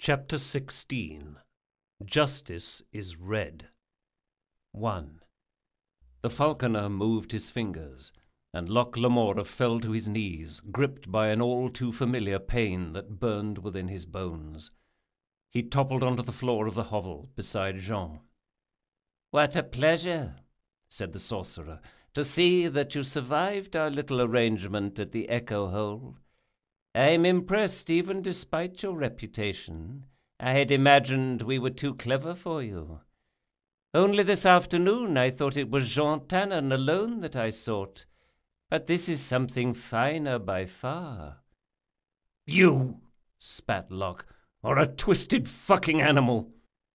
Chapter 16. Justice is Red. 1. The falconer moved his fingers, and Locke Lamora fell to his knees, gripped by an all-too-familiar pain that burned within his bones. He toppled onto the floor of the hovel beside Jean. "What a pleasure," said the sorcerer, "to see that you survived our little arrangement at the Echo Hole. I'm impressed even despite your reputation. I had imagined we were too clever for you. Only this afternoon I thought it was Jean Tannen alone that I sought. But this is something finer by far." "You," spat Locke, "are a twisted fucking animal."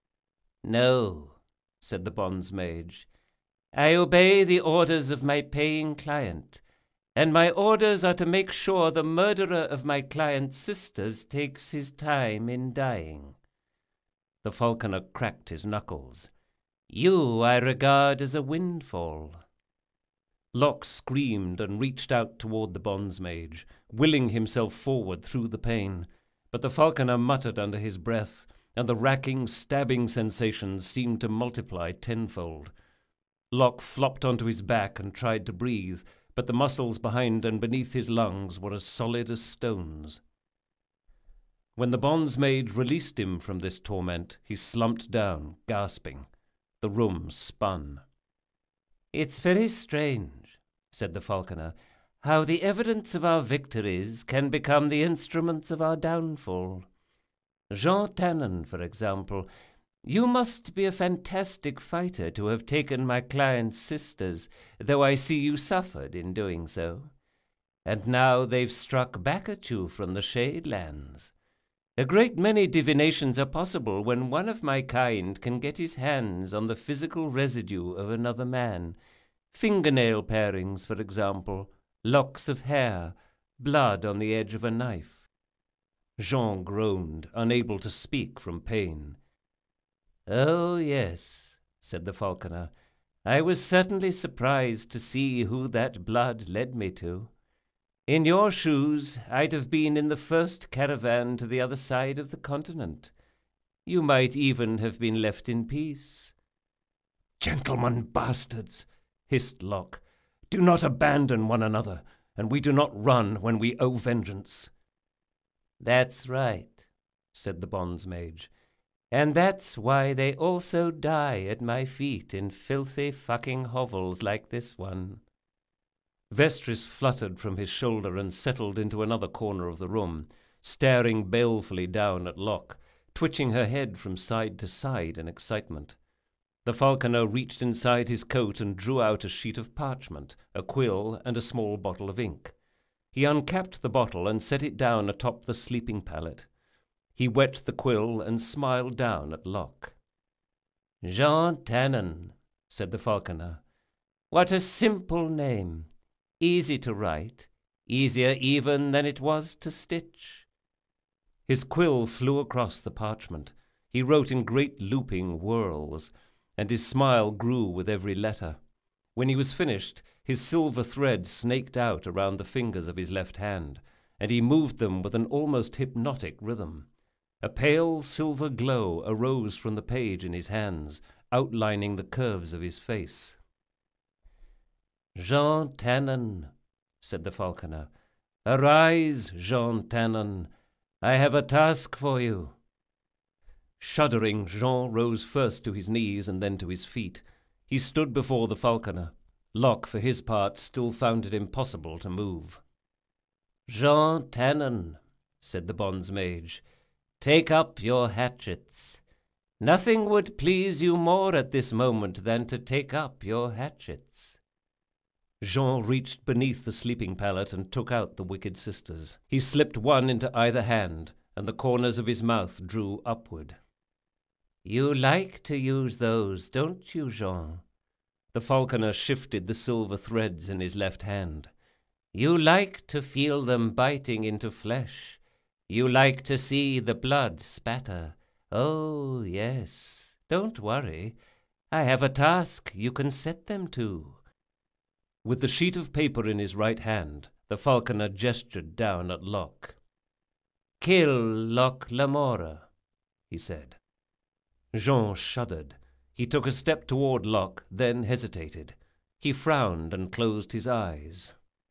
"No," said the bonds mage. "I obey the orders of my paying client, and my orders are to make sure the murderer of my client's sisters takes his time in dying." The falconer cracked his knuckles. "You I regard as a windfall." Locke screamed and reached out toward the bonds mage, willing himself forward through the pain, but the falconer muttered under his breath, and the racking, stabbing sensations seemed to multiply tenfold. Locke flopped onto his back and tried to breathe, but the muscles behind and beneath his lungs were as solid as stones. When the bonds mage released him from this torment, he slumped down, gasping. The room spun. "It's very strange," said the falconer, "how the evidence of our victories can become the instruments of our downfall. Jean Tannen, for example. You must be a fantastic fighter to have taken my client's sisters, though I see you suffered in doing so. And now they've struck back at you from the Shade Lands. A great many divinations are possible when one of my kind can get his hands on the physical residue of another man. Fingernail parings, for example, locks of hair, blood on the edge of a knife." Jean groaned, unable to speak from pain. "Oh, yes," said the falconer. "I was certainly surprised to see who that blood led me to. In your shoes, I'd have been in the first caravan to the other side of the continent. You might even have been left in peace." "Gentlemen bastards," hissed Locke, "do not abandon one another, and we do not run when we owe vengeance." "That's right," said the bonds mage. "And that's why they also die at my feet in filthy fucking hovels like this one." Vestris fluttered from his shoulder and settled into another corner of the room, staring balefully down at Locke, twitching her head from side to side in excitement. The falconer reached inside his coat and drew out a sheet of parchment, a quill, and a small bottle of ink. He uncapped the bottle and set it down atop the sleeping pallet. He wet the quill and smiled down at Locke. "Jean Tannen," said the falconer. "What a simple name. Easy to write, easier even than it was to stitch." His quill flew across the parchment. He wrote in great looping whirls, and his smile grew with every letter. When he was finished, his silver thread snaked out around the fingers of his left hand, and he moved them with an almost hypnotic rhythm. A pale silver glow arose from the page in his hands, outlining the curves of his face. "Jean Tannen," said the falconer. "Arise, Jean Tannen. I have a task for you." Shuddering, Jean rose first to his knees and then to his feet. He stood before the falconer. Locke, for his part, still found it impossible to move. "Jean Tannen," said the bonds mage, "take up your hatchets. Nothing would please you more at this moment than to take up your hatchets." Jean reached beneath the sleeping pallet and took out the wicked sisters. He slipped one into either hand, and the corners of his mouth drew upward. "You like to use those, don't you, Jean?" The falconer shifted the silver threads in his left hand. "You like to feel them biting into flesh. You like to see the blood spatter. Oh, yes. Don't worry. I have a task you can set them to." With the sheet of paper in his right hand, the falconer gestured down at Locke. "Kill Locke Lamora," he said. Jean shuddered. He took a step toward Locke, then hesitated. He frowned and closed his eyes.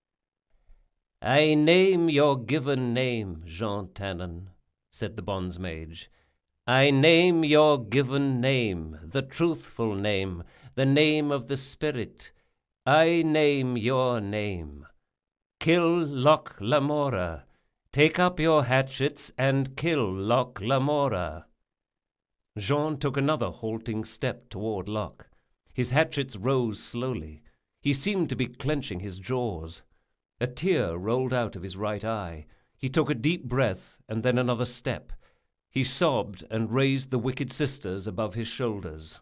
"I name your given name, Jean Tannen," said the bonds mage. "I name your given name, the truthful name, the name of the spirit. I name your name. Kill Locke Lamora. Take up your hatchets and kill Locke Lamora." Jean took another halting step toward Locke. His hatchets rose slowly. He seemed to be clenching his jaws. A tear rolled out of his right eye. He took a deep breath and then another step. He sobbed and raised the wicked sisters above his shoulders.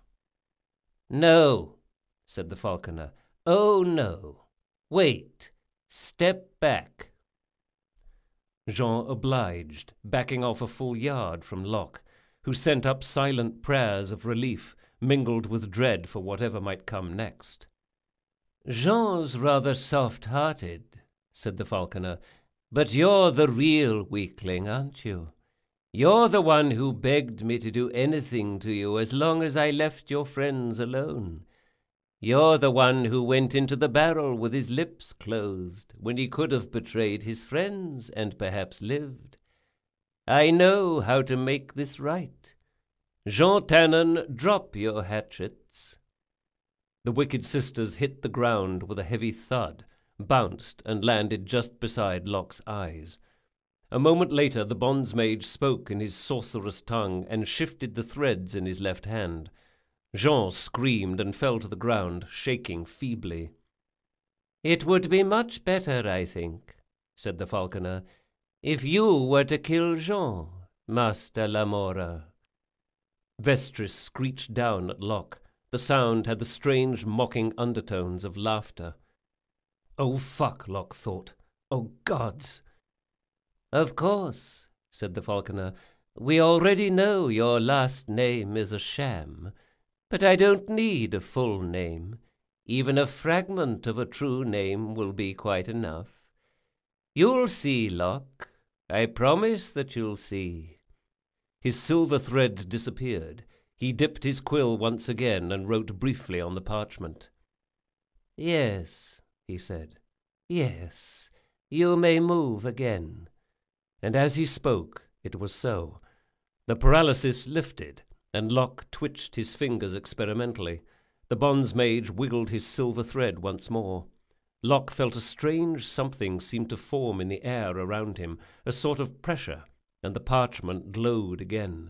"No," said the falconer. "Oh, no. Wait. Step back." Jean obliged, backing off a full yard from Locke, who sent up silent prayers of relief, mingled with dread for whatever might come next. "Jean's rather soft-hearted," said the falconer, "but you're the real weakling, aren't you? You're the one who begged me to do anything to you as long as I left your friends alone. You're the one who went into the barrel with his lips closed when he could have betrayed his friends and perhaps lived. I know how to make this right. Jean Tannen, drop your hatchets." The wicked sisters hit the ground with a heavy thud, bounced, and landed just beside Locke's eyes. A moment later the bonds mage spoke in his sorcerous tongue and shifted the threads in his left hand. Jean screamed and fell to the ground, shaking feebly. "It would be much better, I think," said the falconer, "if you were to kill Jean, Master Lamora." Vestris screeched down at Locke. The sound had the strange mocking undertones of laughter. "Oh, fuck," Locke thought. "Oh, gods!" "Of course," said the falconer, "we already know your last name is a sham. But I don't need a full name. Even a fragment of a true name will be quite enough. You'll see, Locke. I promise that you'll see." His silver threads disappeared. He dipped his quill once again and wrote briefly on the parchment. "Yes," he said. "Yes, you may move again." And as he spoke, it was so. The paralysis lifted, and Locke twitched his fingers experimentally. The bonds mage wiggled his silver thread once more. Locke felt a strange something seem to form in the air around him, a sort of pressure, and the parchment glowed again.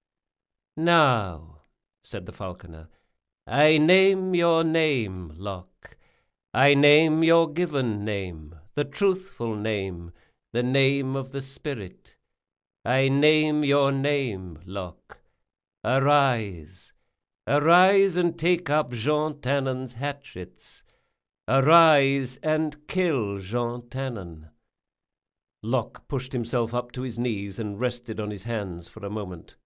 "Now," said the falconer, "I name your name, Locke. I name your given name, the truthful name, the name of the spirit. I name your name, Locke. Arise. Arise and take up Jean Tannen's hatchets. Arise and kill Jean Tannen." Locke pushed himself up to his knees and rested on his hands for a moment.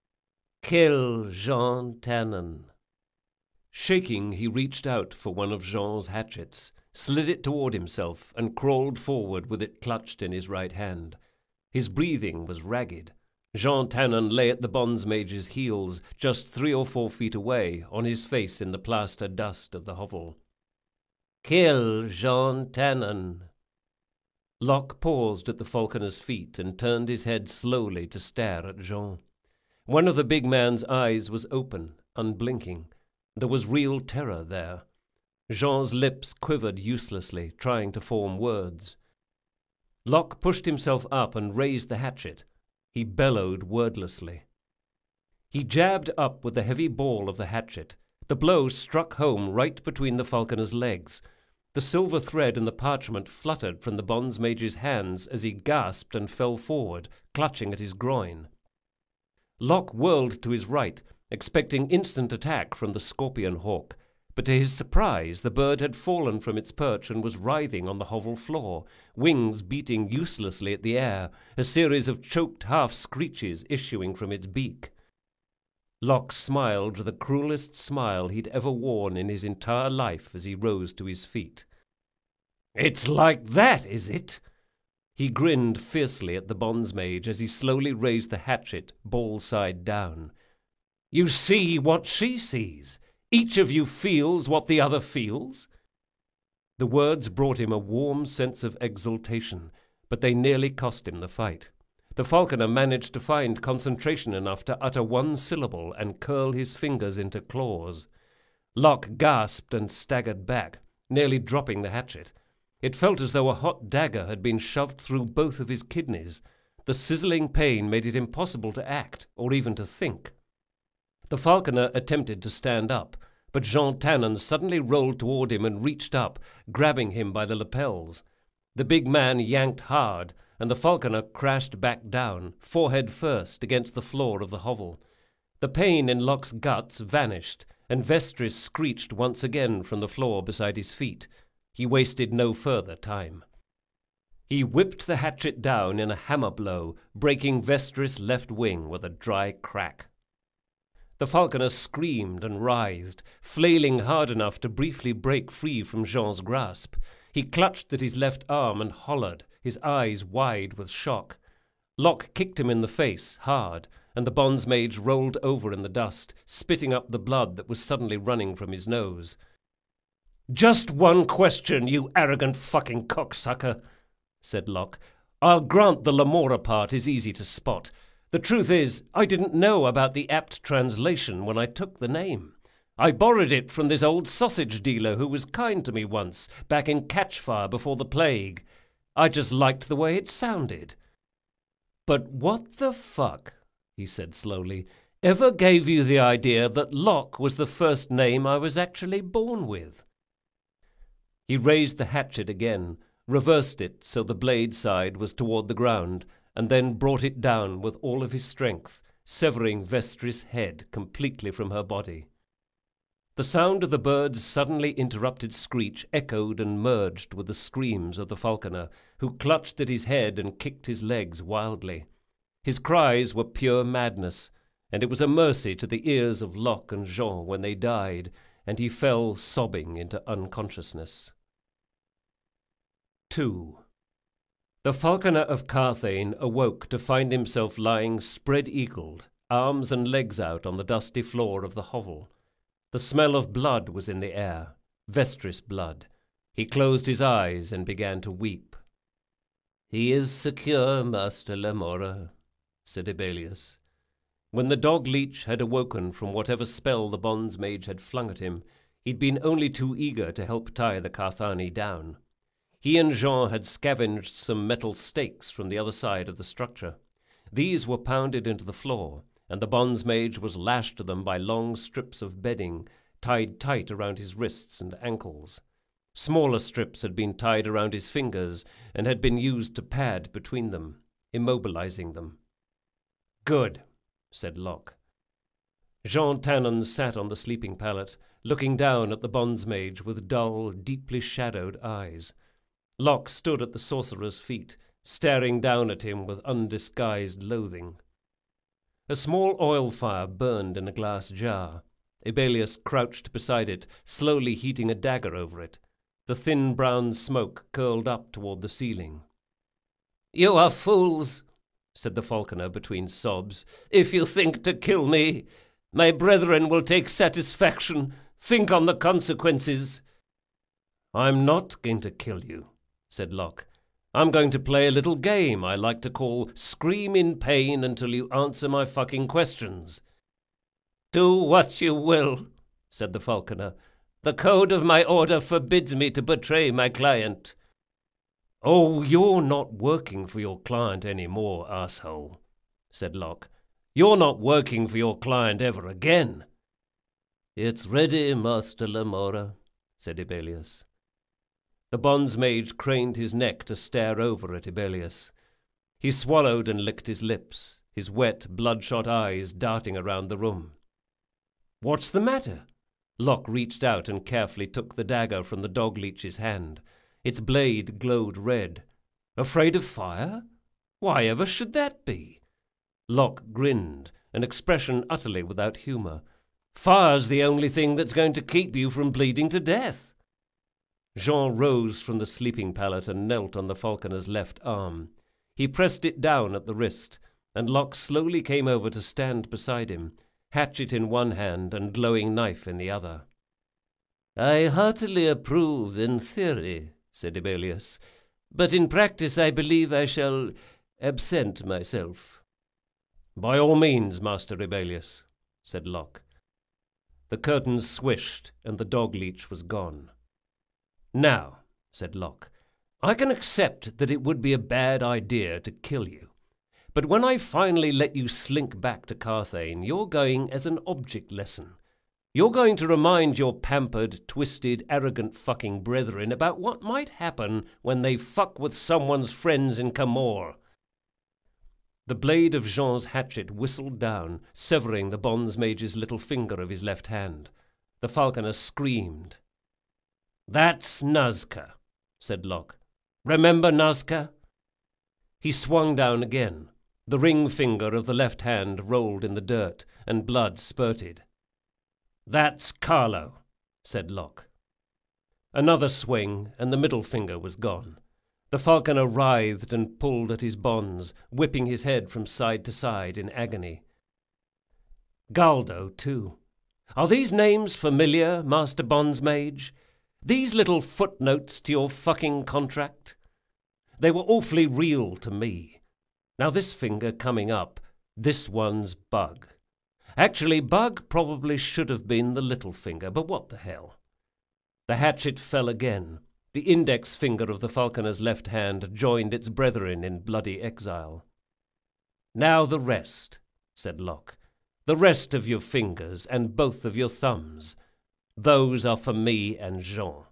"Kill Jean Tannen." Shaking, he reached out for one of Jean's hatchets, slid it toward himself, and crawled forward with it clutched in his right hand. His breathing was ragged. Jean Tannen lay at the bonds mage's heels, just 3 or 4 feet away, on his face in the plaster dust of the hovel. "Kill Jean Tannen." Locke paused at the falconer's feet and turned his head slowly to stare at Jean. One of the big man's eyes was open, unblinking. There was real terror there. Jean's lips quivered uselessly, trying to form words. Locke pushed himself up and raised the hatchet. He bellowed wordlessly. He jabbed up with the heavy ball of the hatchet. The blow struck home right between the falconer's legs. The silver thread and the parchment fluttered from the bonds mage's hands as he gasped and fell forward, clutching at his groin. Locke whirled to his right, expecting instant attack from the scorpion hawk, but to his surprise the bird had fallen from its perch and was writhing on the hovel floor, wings beating uselessly at the air, a series of choked half-screeches issuing from its beak. Locke smiled the cruelest smile he'd ever worn in his entire life as he rose to his feet. "It's like that, is it?" He grinned fiercely at the bondsmage as he slowly raised the hatchet, ball side down. "You see what she sees. Each of you feels what the other feels." The words brought him a warm sense of exultation, but they nearly cost him the fight. The falconer managed to find concentration enough to utter one syllable and curl his fingers into claws. Locke gasped and staggered back, nearly dropping the hatchet. It felt as though a hot dagger had been shoved through both of his kidneys. The sizzling pain made it impossible to act, or even to think. The falconer attempted to stand up, but Jean Tannen suddenly rolled toward him and reached up, grabbing him by the lapels. The big man yanked hard, and the falconer crashed back down, forehead first, against the floor of the hovel. The pain in Locke's guts vanished, and Vestris screeched once again from the floor beside his feet. He wasted no further time. He whipped the hatchet down in a hammer blow, breaking Vestris' left wing with a dry crack. The falconer screamed and writhed, flailing hard enough to briefly break free from Jean's grasp. He clutched at his left arm and hollered, his eyes wide with shock. Locke kicked him in the face, hard, and the bondsmage rolled over in the dust, spitting up the blood that was suddenly running from his nose. "Just one question, you arrogant fucking cocksucker," said Locke. "I'll grant the Lamora part is easy to spot. The truth is, I didn't know about the apt translation when I took the name. I borrowed it from this old sausage dealer who was kind to me once, back in Catchfire before the plague. I just liked the way it sounded." "But what the fuck," he said slowly, "ever gave you the idea that Locke was the first name I was actually born with?" He raised the hatchet again, reversed it so the blade side was toward the ground, and then brought it down with all of his strength, severing Vestris' head completely from her body. The sound of the bird's suddenly interrupted screech echoed and merged with the screams of the falconer, who clutched at his head and kicked his legs wildly. His cries were pure madness, and it was a mercy to the ears of Locke and Jean when they died, and he fell sobbing into unconsciousness. 2. The falconer of Carthage awoke to find himself lying spread-eagled, arms and legs out on the dusty floor of the hovel. The smell of blood was in the air, Vestris blood. He closed his eyes and began to weep. "He is secure, Master Lamora," said Ebelius. When the dog-leech had awoken from whatever spell the bondsmage had flung at him, he'd been only too eager to help tie the Carthani down. He and Jean had scavenged some metal stakes from the other side of the structure. These were pounded into the floor, and the bondsmage was lashed to them by long strips of bedding, tied tight around his wrists and ankles. Smaller strips had been tied around his fingers and had been used to pad between them, immobilizing them. "Good," said Locke. Jean Tannen sat on the sleeping pallet, looking down at the bondsmage with dull, deeply shadowed eyes. Locke stood at the sorcerer's feet, staring down at him with undisguised loathing. A small oil fire burned in a glass jar. Ebelius crouched beside it, slowly heating a dagger over it. The thin brown smoke curled up toward the ceiling. "You are fools," said the falconer between sobs, "if you think to kill me. My brethren will take satisfaction. Think on the consequences." "I'm not going to kill you," said Locke. "I'm going to play a little game I like to call Scream in Pain Until You Answer My Fucking Questions." "Do what you will," said the falconer. "The code of my order forbids me to betray my client." "Oh, you're not working for your client anymore, asshole," said Locke. "You're not working for your client ever again." "It's ready, Master Lamora," said Ebelius. The bondsmage craned his neck to stare over at Ebelius. He swallowed and licked his lips, his wet, bloodshot eyes darting around the room. "What's the matter?" Locke reached out and carefully took the dagger from the dog-leech's hand. Its blade glowed red. "Afraid of fire? Why ever should that be?" Locke grinned, an expression utterly without humor. "Fire's the only thing that's going to keep you from bleeding to death." Jean rose from the sleeping pallet and knelt on the falconer's left arm. He pressed it down at the wrist, and Locke slowly came over to stand beside him, hatchet in one hand and glowing knife in the other. "I heartily approve in theory," said Ebelius, "but in practice I believe I shall absent myself." "By all means, Master Ebelius," said Locke. The curtains swished, and the dog-leech was gone. "Now," said Locke, "I can accept that it would be a bad idea to kill you. But when I finally let you slink back to Carthage, you're going as an object lesson. You're going to remind your pampered, twisted, arrogant fucking brethren about what might happen when they fuck with someone's friends in Camorr." The blade of Jean's hatchet whistled down, severing the bonze mage's little finger of his left hand. The falconer screamed. "That's Nazca," said Locke. "Remember Nazca?" He swung down again. The ring finger of the left hand rolled in the dirt, and blood spurted. "That's Carlo," said Locke. Another swing, and the middle finger was gone. The falconer writhed and pulled at his bonds, whipping his head from side to side in agony. Galdo, too. Are these names familiar, Master Bonze Mage? These little footnotes to your fucking contract? They were awfully real to me. Now this finger coming up, this one's Bug. Actually, Bug probably should have been the little finger, but what the hell? The hatchet fell again. The index finger of the falconer's left hand joined its brethren in bloody exile. "Now the rest," said Locke. "The rest of your fingers and both of your thumbs. Those are for me and Jean."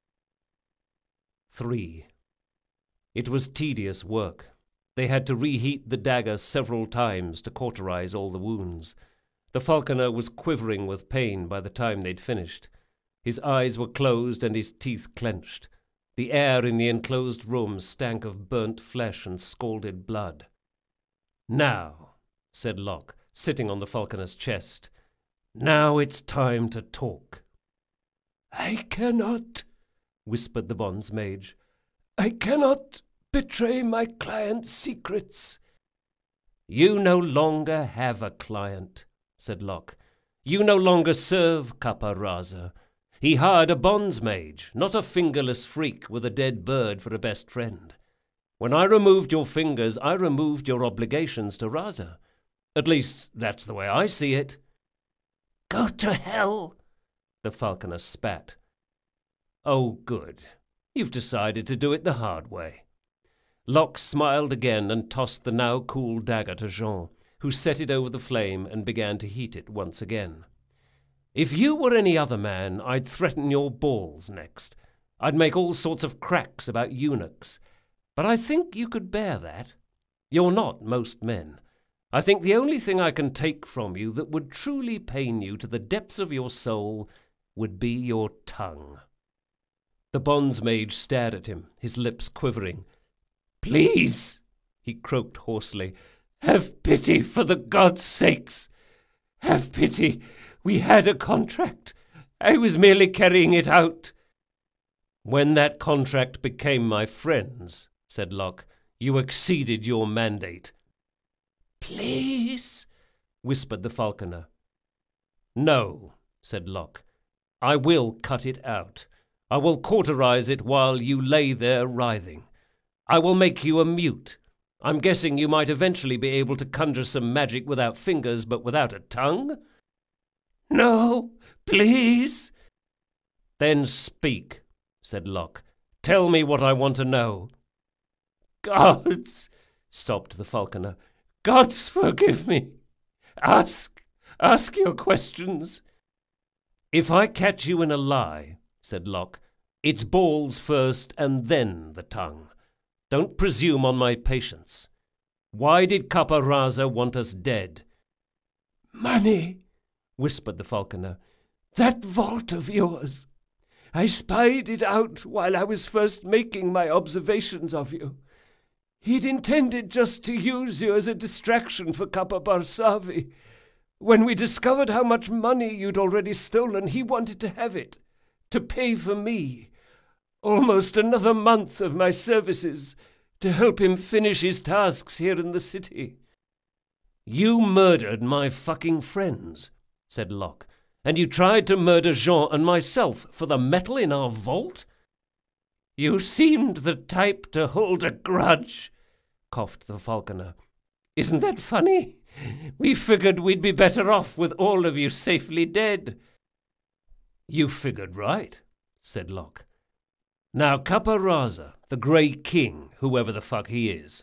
3. It was tedious work. They had to reheat the dagger several times to cauterize all the wounds. The falconer was quivering with pain by the time they'd finished. His eyes were closed and his teeth clenched. The air in the enclosed room stank of burnt flesh and scalded blood. "Now," said Locke, sitting on the falconer's chest, "now it's time to talk." "I cannot," whispered the bonze mage. "I cannot betray my client's secrets." "You no longer have a client," said Locke. "You no longer serve Capo-Rasa. He hired a bonze mage, not a fingerless freak with a dead bird for a best friend. When I removed your fingers, I removed your obligations to Rasa. At least, that's the way I see it." "Go to hell," the falconer spat. "Oh, good. You've decided to do it the hard way." Locke smiled again and tossed the now cool dagger to Jean, who set it over the flame and began to heat it once again. "If you were any other man, I'd threaten your balls next. I'd make all sorts of cracks about eunuchs. But I think you could bear that. You're not most men. I think the only thing I can take from you that would truly pain you to the depths of your soul would be your tongue." The bonze mage stared at him, his lips quivering. "Please," he croaked hoarsely, "have pity for the gods' sakes. Have pity. We had a contract. I was merely carrying it out." "When that contract became my friend's," said Locke, "you exceeded your mandate." "Please," whispered the falconer. "No," said Locke. "I will cut it out. I will cauterize it while you lay there writhing. I will make you a mute. I'm guessing you might eventually be able to conjure some magic without fingers, but without a tongue?" "No, please." "Then speak," said Locke. "Tell me what I want to know." "Gods," sobbed the falconer, "gods forgive me. Ask your questions." "If I catch you in a lie," said Locke, "it's balls first and then the tongue. Don't presume on my patience. Why did Capo-Rasa want us dead?" "Money," whispered the falconer. "That vault of yours. I spied it out while I was first making my observations of you. He'd intended just to use you as a distraction for Capo-Barsavi. When we discovered how much money you'd already stolen, he wanted to have it, to pay for me. almost another month of my services to help him finish his tasks here in the city." "You murdered my fucking friends," said Locke, "and you tried to murder Jean and myself for the metal in our vault?" "You seemed the type to hold a grudge," coughed the falconer. "Isn't that funny? We figured we'd be better off with all of you safely dead." "You figured right," said Locke. "Now Caparraza, the Grey King, whoever the fuck he is."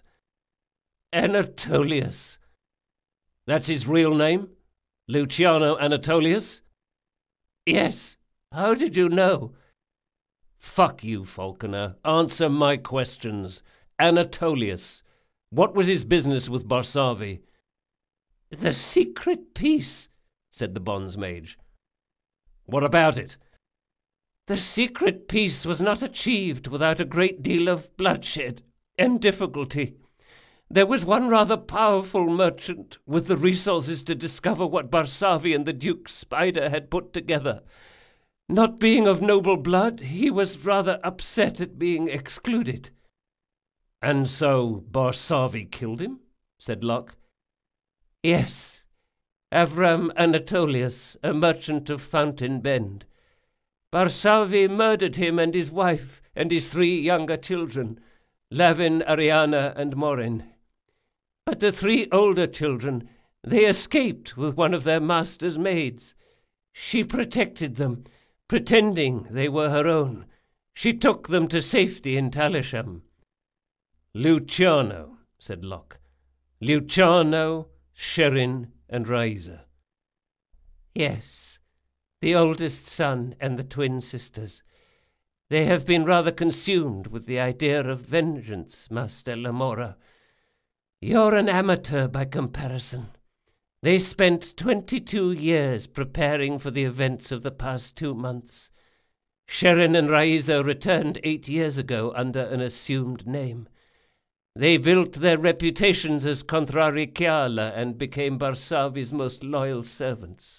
"Anatolius." "That's his real name? Luciano Anatolius?" "Yes. How did you know?" "Fuck you, falconer. Answer my questions. Anatolius. What was his business with Barsavi?" "The secret peace," said the bonds mage. "What about it?" "The secret peace was not achieved without a great deal of bloodshed and difficulty. There was one rather powerful merchant with the resources to discover what Barsavi and the Duke Spider had put together. Not being of noble blood, he was rather upset at being excluded." "And so Barsavi killed him?" said Locke. "Yes. Avram Anatolius, a merchant of Fountain Bend. Barsavi murdered him and his wife and his 3 younger children, Lavin, Ariana, and Morin. But the 3 older children, they escaped with one of their master's maids. She protected them, pretending they were her own. She took them to safety in Talisham." "Luciano," said Locke. "Luciano, Sherin, and Raiza." "Yes, the oldest son and the twin sisters. They have been rather consumed with the idea of vengeance, Master Lamora. You're an amateur by comparison. They spent 22 years preparing for the events of the past 2 months. Sherin and Raiza returned 8 years ago under an assumed name. They built their reputations as Contrari Chiala and became Barsavi's most loyal servants.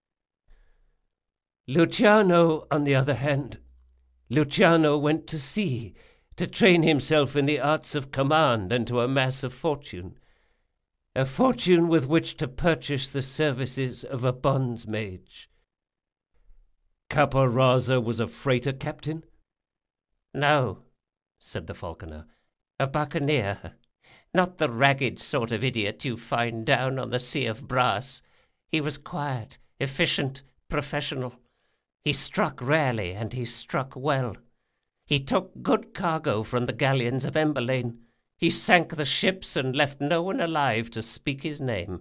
Luciano, on the other hand, Luciano went to sea to train himself in the arts of command and to amass a fortune with which to purchase the services of a bonds mage." "Caparraza was a freighter captain?" "No," said the falconer. "A buccaneer. Not the ragged sort of idiot you find down on the Sea of Brass. He was quiet, efficient, professional. He struck rarely, and he struck well. He took good cargo from the galleons of Emberlane. He sank the ships and left no one alive to speak his name."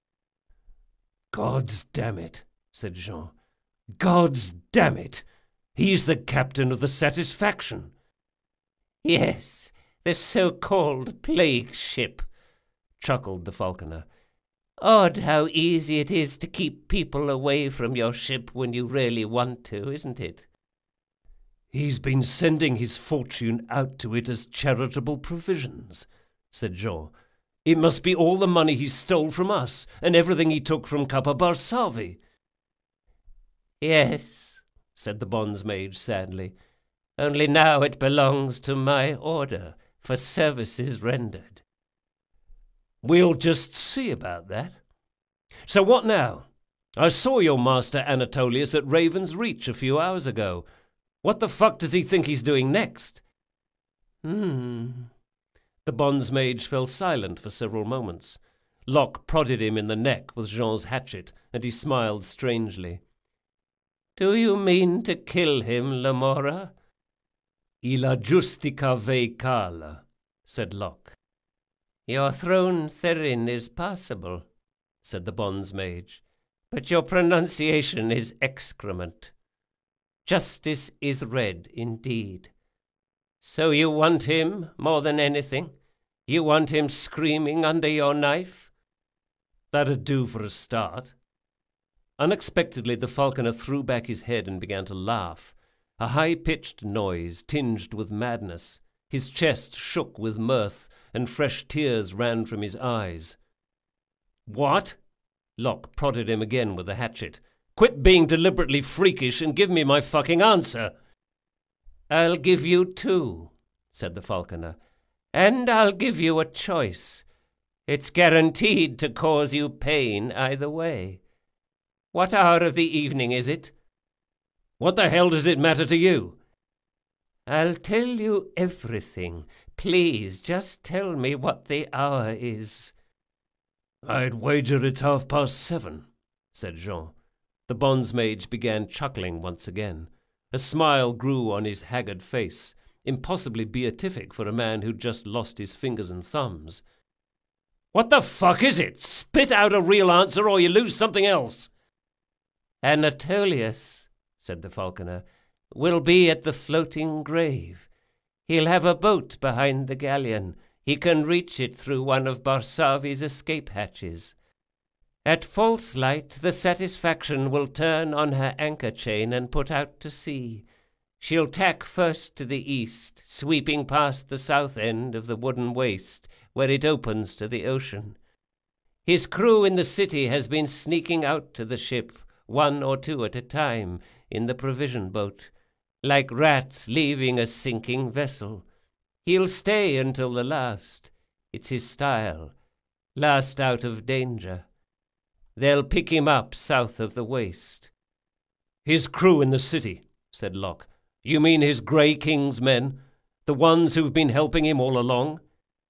"Gods damn it," said Jean. "Gods damn it. He's the captain of the Satisfaction." "Yes, the so-called plague ship," chuckled the falconer. "Odd how easy it is to keep people away from your ship when you really want to, isn't it?" "He's been sending his fortune out to it as charitable provisions," said Jean. "It must be all the money he stole from us and everything he took from Capa Barsavi." "Yes," said the bonds mage sadly. "Only now it belongs to my order for services rendered." "We'll just see about that. So what now? I saw your master Anatolius at Raven's Reach a few hours ago. What the fuck does he think he's doing next?" The bonds mage fell silent for several moments. Locke prodded him in the neck with Jean's hatchet, and he smiled strangely. "Do you mean to kill him, Lamora?" "Illa justica ve cala," said Locke. "Your throne therein is passable," said the bonds mage, "but your pronunciation is excrement. Justice is red indeed. So you want him more than anything? You want him screaming under your knife?" "That'd do for a start." Unexpectedly, the falconer threw back his head and began to laugh, a high-pitched noise tinged with madness. His chest shook with mirth, and fresh tears ran from his eyes. "What?" Locke prodded him again with the hatchet. "Quit being deliberately freakish and give me my fucking answer." I'll give you 2, said the falconer, and I'll give you a choice. It's guaranteed to cause you pain either way. What hour of the evening is it? What the hell does it matter to you? I'll tell you everything. Please, just tell me what the hour is. I'd wager it's 7:30, said Jean. The bondsmage began chuckling once again. A smile grew on his haggard face, impossibly beatific for a man who'd just lost his fingers and thumbs. What the fuck is it? Spit out a real answer or you lose something else. Anatolius, said the falconer, will be at the floating grave. He'll have a boat behind the galleon. He can reach it through one of Barsavi's escape hatches. At false light, the Satisfaction will turn on her anchor chain and put out to sea. She'll tack first to the east, sweeping past the south end of the wooden waste, where it opens to the ocean. His crew in the city has been sneaking out to the ship, 1 or 2 at a time, in the provision boat, like rats leaving a sinking vessel. He'll stay until the last. It's his style. Last out of danger. They'll pick him up south of the waste. His crew in the city, said Locke. You mean his Grey King's men? The ones who've been helping him all along?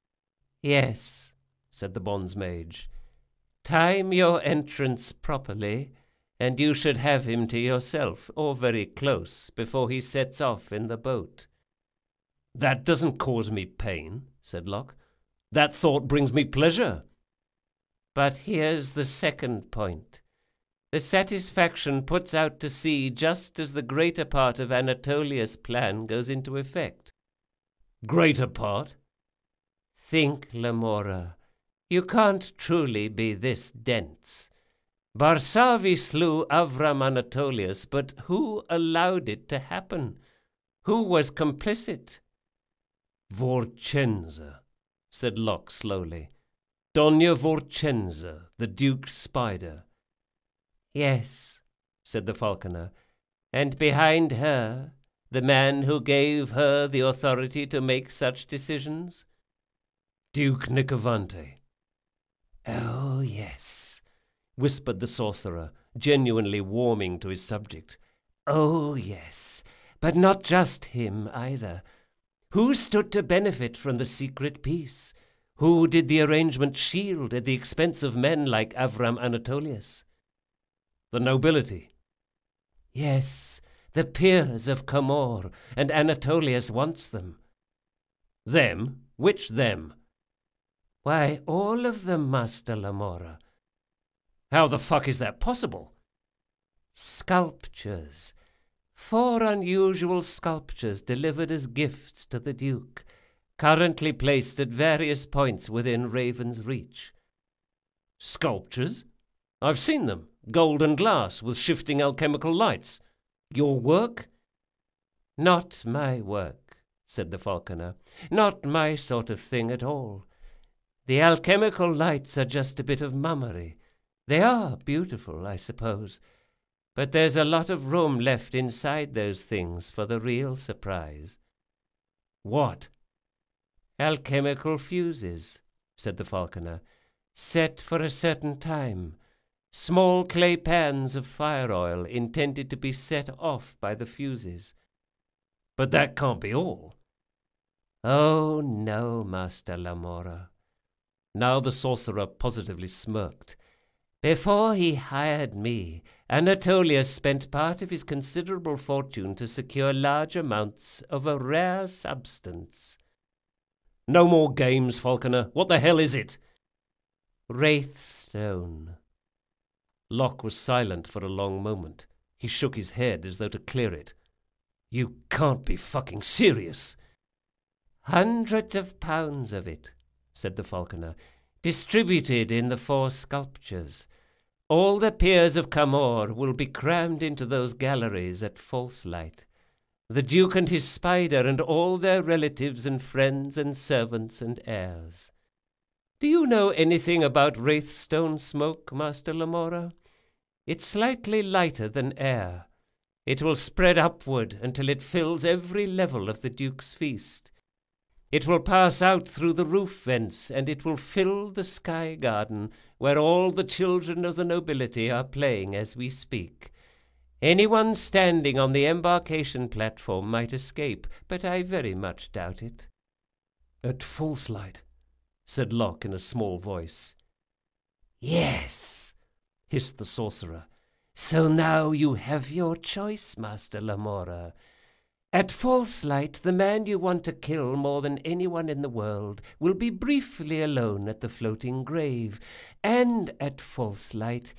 Yes, said the bondsmage. Time your entrance properly, and you should have him to yourself, or very close, before he sets off in the boat. That doesn't cause me pain, said Locke. That thought brings me pleasure. But here's the second point. The Satisfaction puts out to sea just as the greater part of Anatolius' plan goes into effect. Greater part? Think, Lamora. You can't truly be this dense. Barsavi slew Avram Anatolius, but who allowed it to happen? Who was complicit? Vorcenza, said Locke slowly. Dona Vorcenza, the Duke's spider. Yes, said the falconer, and behind her, the man who gave her the authority to make such decisions? Duke Nicovante. Oh, yes, whispered the sorcerer, genuinely warming to his subject. Oh, yes, but not just him either. Who stood to benefit from the secret peace? Who did the arrangement shield at the expense of men like Avram Anatolius? The nobility. Yes, the peers of Camor, and Anatolius wants them. Them? Which them? Why, all of them, Master Lamora. How the fuck is that possible? Sculptures. 4 unusual sculptures delivered as gifts to the Duke, currently placed at various points within Raven's reach. Sculptures? I've seen them. Gold and glass with shifting alchemical lights. Your work? Not my work, said the falconer. Not my sort of thing at all. The alchemical lights are just a bit of mummery. They are beautiful, I suppose, but there's a lot of room left inside those things for the real surprise. What? Alchemical fuses, said the falconer, set for a certain time. Small clay pans of fire oil intended to be set off by the fuses. But that can't be all. Oh, no, Master Lamora. Now the sorcerer positively smirked. Before he hired me, Anatolius spent part of his considerable fortune to secure large amounts of a rare substance. No more games, falconer. What the hell is it? Wraithstone. Locke was silent for a long moment. He shook his head as though to clear it. You can't be fucking serious. Hundreds of pounds of it, said the falconer, distributed in the 4 sculptures. All the peers of Camor will be crammed into those galleries at false light. The Duke and his spider and all their relatives and friends and servants and heirs. Do you know anything about Wraithstone smoke, Master Lamora? It's slightly lighter than air. It will spread upward until it fills every level of the Duke's feast. It will pass out through the roof vents, and it will fill the sky garden, where all the children of the nobility are playing as we speak. Anyone standing on the embarkation platform might escape, but I very much doubt it." "At false light," said Locke in a small voice. "Yes," hissed the sorcerer. "So now you have your choice, Master Lamora. At false light, the man you want to kill more than anyone in the world will be briefly alone at the floating grave, and at false light,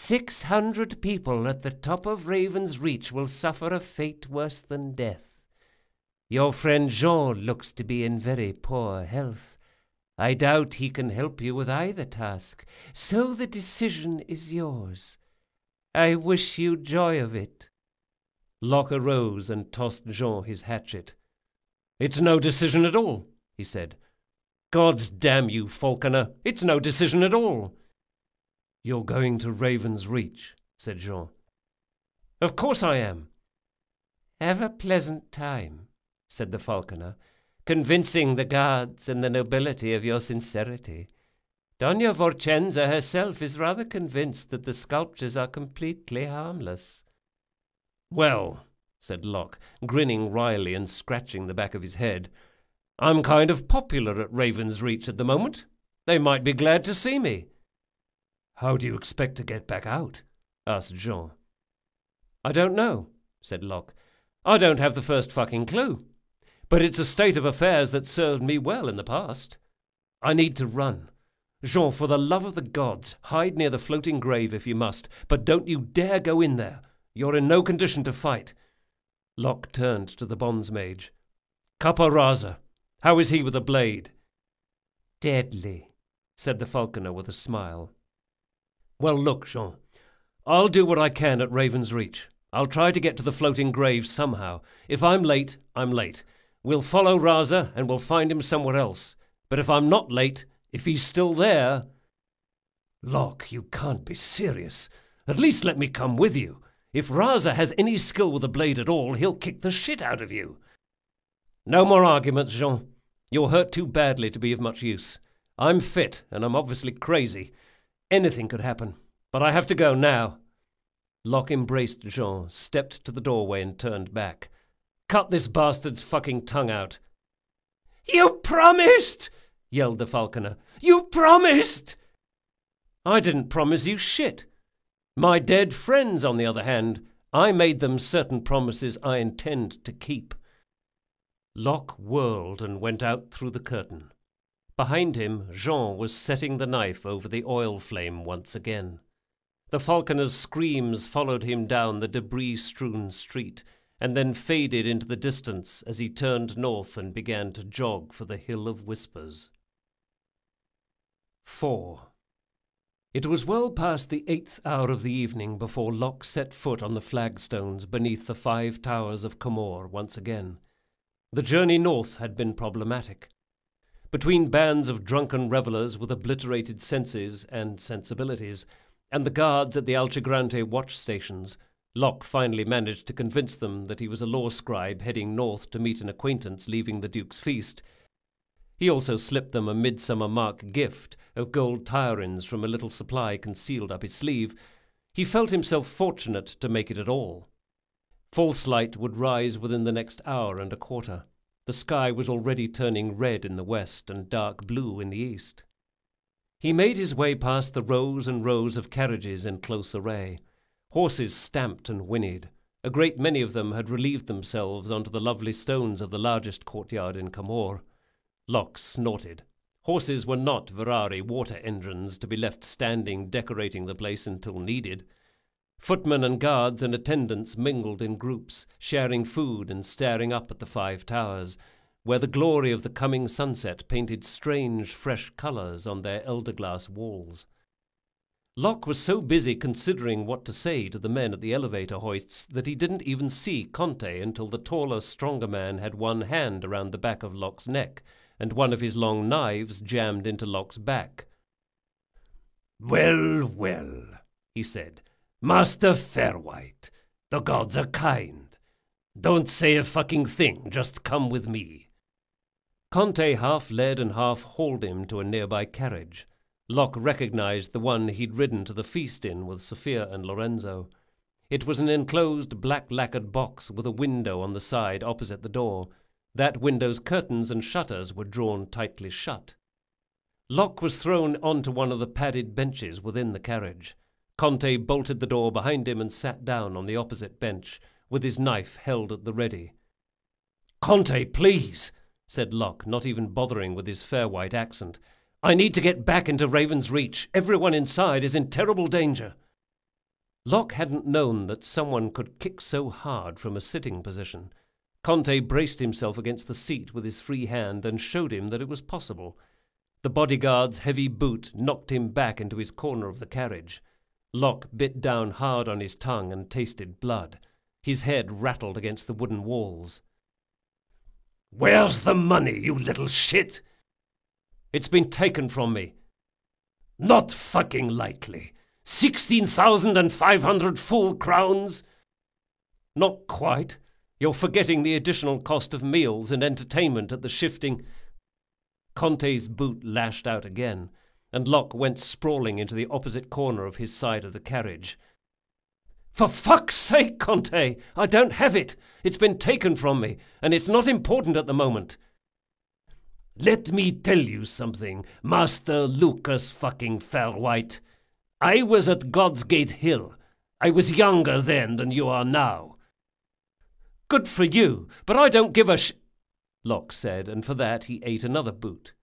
600 people at the top of Raven's Reach will suffer a fate worse than death. Your friend Jean looks to be in very poor health. I doubt he can help you with either task, so the decision is yours. I wish you joy of it." Locke arose and tossed Jean his hatchet. "It's no decision at all," he said. "Gods damn you, Falconer, it's no decision at all." "You're going to Raven's Reach," said Jean. "Of course I am." "Have a pleasant time," said the falconer, "convincing the guards and the nobility of your sincerity. Dona Vorcenza herself is rather convinced that the sculptures are completely harmless." "Well," said Locke, grinning wryly and scratching the back of his head, "I'm kind of popular at Raven's Reach at the moment. They might be glad to see me." "How do you expect to get back out?" asked Jean. "I don't know," said Locke. "I don't have the first fucking clue. But it's a state of affairs that served me well in the past. I need to run. Jean, for the love of the gods, hide near the floating grave if you must, but don't you dare go in there. You're in no condition to fight." Locke turned to the bondsmage. "Capo-Rasa, how is he with a blade?" "Deadly," said the falconer with a smile. "Well, look, Jean, I'll do what I can at Raven's Reach. I'll try to get to the floating grave somehow. If I'm late, I'm late. We'll follow Rasa and we'll find him somewhere else. But if I'm not late, if he's still there—" "Locke, you can't be serious. At least let me come with you. If Rasa has any skill with a blade at all, he'll kick the shit out of you." "No more arguments, Jean. You're hurt too badly to be of much use. I'm fit, and I'm obviously crazy. Anything could happen. But I have to go now." Locke embraced Jean, stepped to the doorway, and turned back. "Cut this bastard's fucking tongue out." "You promised!" yelled the falconer. "You promised!" "I didn't promise you shit. My dead friends, on the other hand, I made them certain promises I intend to keep." Locke whirled and went out through the curtain. Behind him, Jean was setting the knife over the oil flame once again. The falconer's screams followed him down the debris-strewn street, and then faded into the distance as he turned north and began to jog for the Hill of Whispers. 4. It was well past the 8th hour of the evening before Locke set foot on the flagstones beneath the 5 towers of Comore once again. The journey north had been problematic. Between bands of drunken revelers with obliterated senses and sensibilities, and the guards at the Alcigrande watch stations, Locke finally managed to convince them that he was a law scribe heading north to meet an acquaintance leaving the Duke's feast. He also slipped them a midsummer mark gift of gold tyrins from a little supply concealed up his sleeve. He felt himself fortunate to make it at all. False light would rise within the next hour and a quarter. The sky was already turning red in the west and dark blue in the east. He made his way past the rows and rows of carriages in close array. Horses stamped and whinnied. A great many of them had relieved themselves onto the lovely stones of the largest courtyard in Comore. Locke snorted. Horses were not Ferrari water engines to be left standing decorating the place until needed. Footmen and guards and attendants mingled in groups, sharing food and staring up at the 5 towers, where the glory of the coming sunset painted strange, fresh colors on their elder-glass walls. Locke was so busy considering what to say to the men at the elevator hoists that he didn't even see Conte until the taller, stronger man had one hand around the back of Locke's neck, and one of his long knives jammed into Locke's back. "Well, well," he said. "Master Fairwhite, The gods are kind. Don't say a fucking thing. Just come with me." Conte half led and half hauled him to a nearby carriage. Locke recognized the one he'd ridden to the feast in with Sophia and Lorenzo. It was an enclosed black-lacquered box with a window on the side opposite the door. That window's curtains and shutters were drawn tightly shut. Locke was thrown onto one of the padded benches within the carriage. Conte bolted the door behind him and sat down on the opposite bench, with his knife held at the ready. "Conte, please," said Locke, not even bothering with his fair white accent. "I need to get back into Raven's Reach. Everyone inside is in terrible danger." Locke hadn't known that someone could kick so hard from a sitting position. Conte braced himself against the seat with his free hand and showed him that it was possible. The bodyguard's heavy boot knocked him back into his corner of the carriage. Locke bit down hard on his tongue and tasted blood. His head rattled against the wooden walls. "Where's the money, you little shit?" "It's been taken from me." "Not fucking likely. 16,500 full crowns?" "Not quite. You're forgetting the additional cost of meals and entertainment at the shifting—" Conte's boot lashed out again, and Locke went sprawling into the opposite corner of his side of the carriage. "For fuck's sake, Conte! I don't have it! It's been taken from me, and it's not important at the moment." "Let me tell you something, Master Lucas fucking Fairwhite. I was at God's Gate Hill. I was younger then than you are now." "Good for you, but I don't give a Locke said, and for that he ate another boot.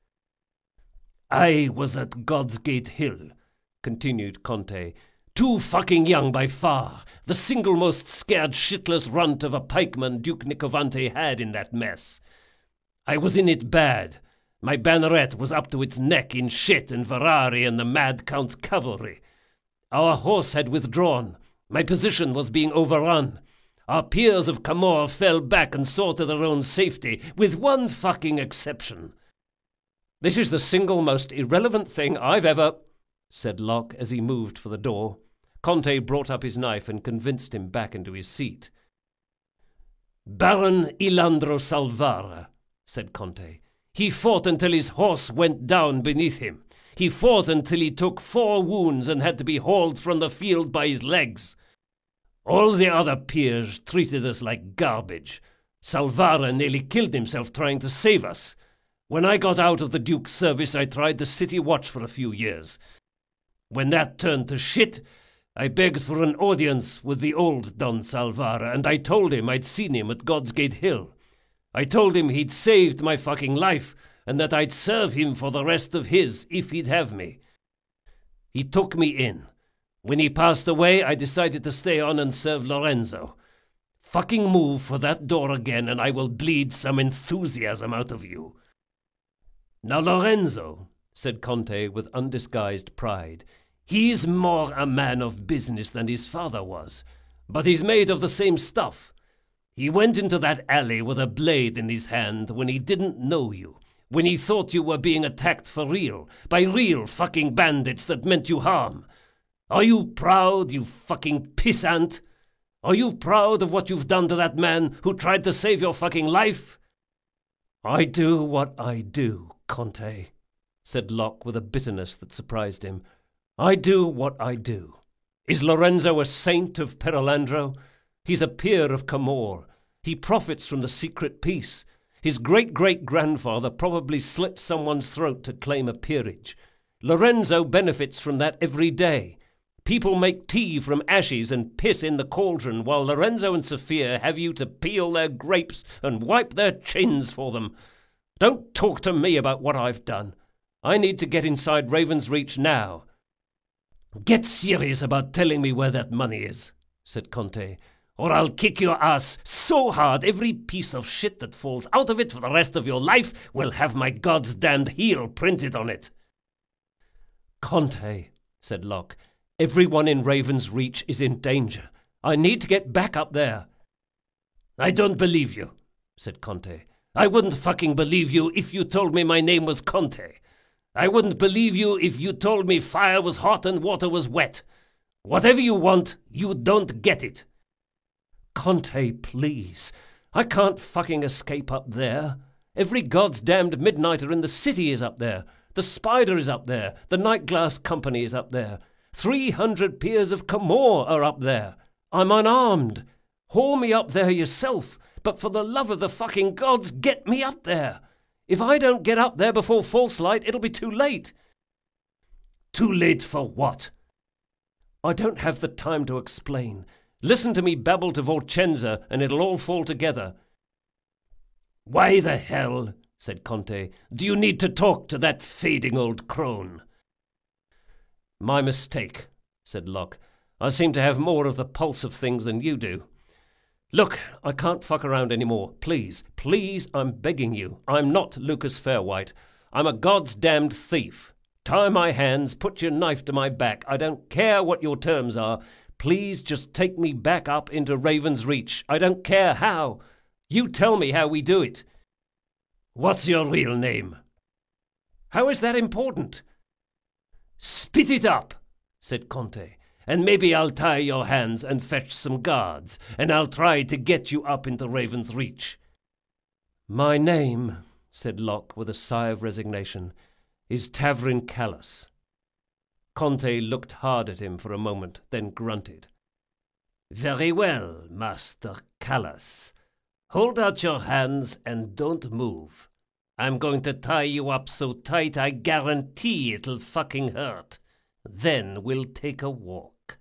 "I was at God's Gate Hill," continued Conte. "Too fucking young by far. The single most scared shitless runt of a pikeman Duke Nicovante had in that mess. I was in it bad. My banneret was up to its neck in shit and Ferrari and the Mad Count's cavalry. Our horse had withdrawn. My position was being overrun. Our peers of Camor fell back and saw to their own safety, with one fucking exception." "This is the single most irrelevant thing I've ever—" said Locke as he moved for the door. Conte brought up his knife and convinced him back into his seat. "Baron Ilandro Salvara," said Conte. "He fought until his horse went down beneath him. He fought until he took 4 wounds and had to be hauled from the field by his legs. All the other peers treated us like garbage. Salvara nearly killed himself trying to save us. When I got out of the Duke's service, I tried the city watch for a few years. When that turned to shit, I begged for an audience with the old Don Salvara, and I told him I'd seen him at God's Gate Hill. I told him he'd saved my fucking life, and that I'd serve him for the rest of his if he'd have me. He took me in. When he passed away, I decided to stay on and serve Lorenzo. Fucking move for that door again, and I will bleed some enthusiasm out of you." "Now, Lorenzo," said Conte with undisguised pride, "he's more a man of business than his father was, but he's made of the same stuff. He went into that alley with a blade in his hand when he didn't know you, when he thought you were being attacked for real, by real fucking bandits that meant you harm. Are you proud, you fucking pissant? Are you proud of what you've done to that man who tried to save your fucking life?" "I do what I do, Conte," said Locke with a bitterness that surprised him. "I do what I do. Is Lorenzo a saint of Perelandro? He's a peer of Camor. He profits from the secret peace. His great-great-grandfather probably slit someone's throat to claim a peerage. Lorenzo benefits from that every day. People make tea from ashes and piss in the cauldron, while Lorenzo and Sophia have you to peel their grapes and wipe their chins for them. Don't talk to me about what I've done. I need to get inside Raven's Reach now." "Get serious about telling me where that money is," said Conte, "or I'll kick your ass so hard every piece of shit that falls out of it for the rest of your life will have my God's damned heel printed on it." "Conte," said Locke, "everyone in Raven's Reach is in danger. I need to get back up there." "I don't believe you," said Conte. "I wouldn't fucking believe you if you told me my name was Conte. I wouldn't believe you if you told me fire was hot and water was wet. Whatever you want, you don't get it." Conte, please. I can't fucking escape up there. Every God's damned midnighter in the city is up there. The Spider is up there. The Night Glass Company is up there. 300 peers of Camorr are up there. I'm unarmed. Haul me up there yourself. But for the love of the fucking gods, get me up there. If I don't get up there before false light, it'll be too late. Too late for what? I don't have the time to explain. Listen to me babble to Vorcenza, and it'll all fall together. Why the hell, said Conte, do you need to talk to that fading old crone? My mistake, said Locke. I seem to have more of the pulse of things than you do. Look, I can't fuck around anymore. Please, please, I'm begging you. I'm not Lucas Fairwhite. I'm a God's damned thief. Tie my hands, put your knife to my back. I don't care what your terms are. Please just take me back up into Raven's Reach. I don't care how. You tell me how we do it. What's your real name? How is that important? Spit it up, said Conte, and maybe I'll tie your hands and fetch some guards, and I'll try to get you up into Raven's Reach. My name, said Locke with a sigh of resignation, is Tavrin Callas. Conte looked hard at him for a moment, then grunted. Very well, Master Callas. Hold out your hands and don't move. I'm going to tie you up so tight I guarantee it'll fucking hurt. Then we'll take a walk.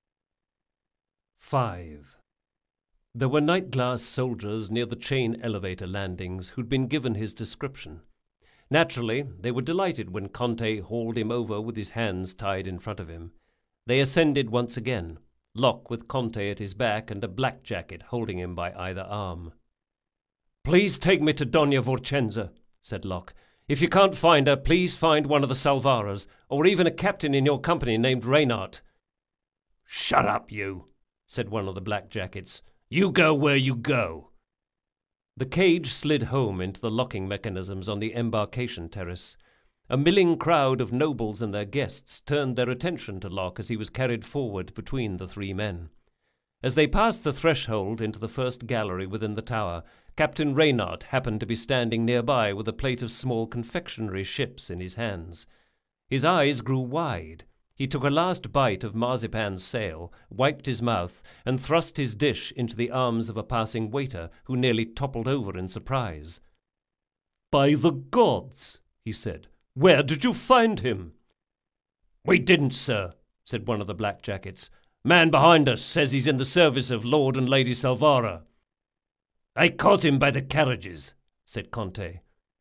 5. There were Night Glass soldiers near the chain elevator landings who'd been given his description. Naturally, they were delighted when Conte hauled him over with his hands tied in front of him. They ascended once again, Locke with Conte at his back and a blackjacket holding him by either arm. Please take me to Dona Vorcenza, said Locke. If you can't find her, please find one of the Salvaras, or even a captain in your company named Reynard. Shut up, you, said one of the blackjackets. You go where you go. The cage slid home into the locking mechanisms on the embarkation terrace. A milling crowd of nobles and their guests turned their attention to Locke as he was carried forward between the three men. As they passed the threshold into the first gallery within the tower, Captain Reynard happened to be standing nearby with a plate of small confectionery ships in his hands. His eyes grew wide. He took a last bite of marzipan's sail, wiped his mouth, and thrust his dish into the arms of a passing waiter, who nearly toppled over in surprise. "By the gods," he said, "where did you find him?" "We didn't, sir," said one of the blackjackets. "Man behind us says he's in the service of Lord and Lady Salvara." "I caught him by the carriages," said Conte.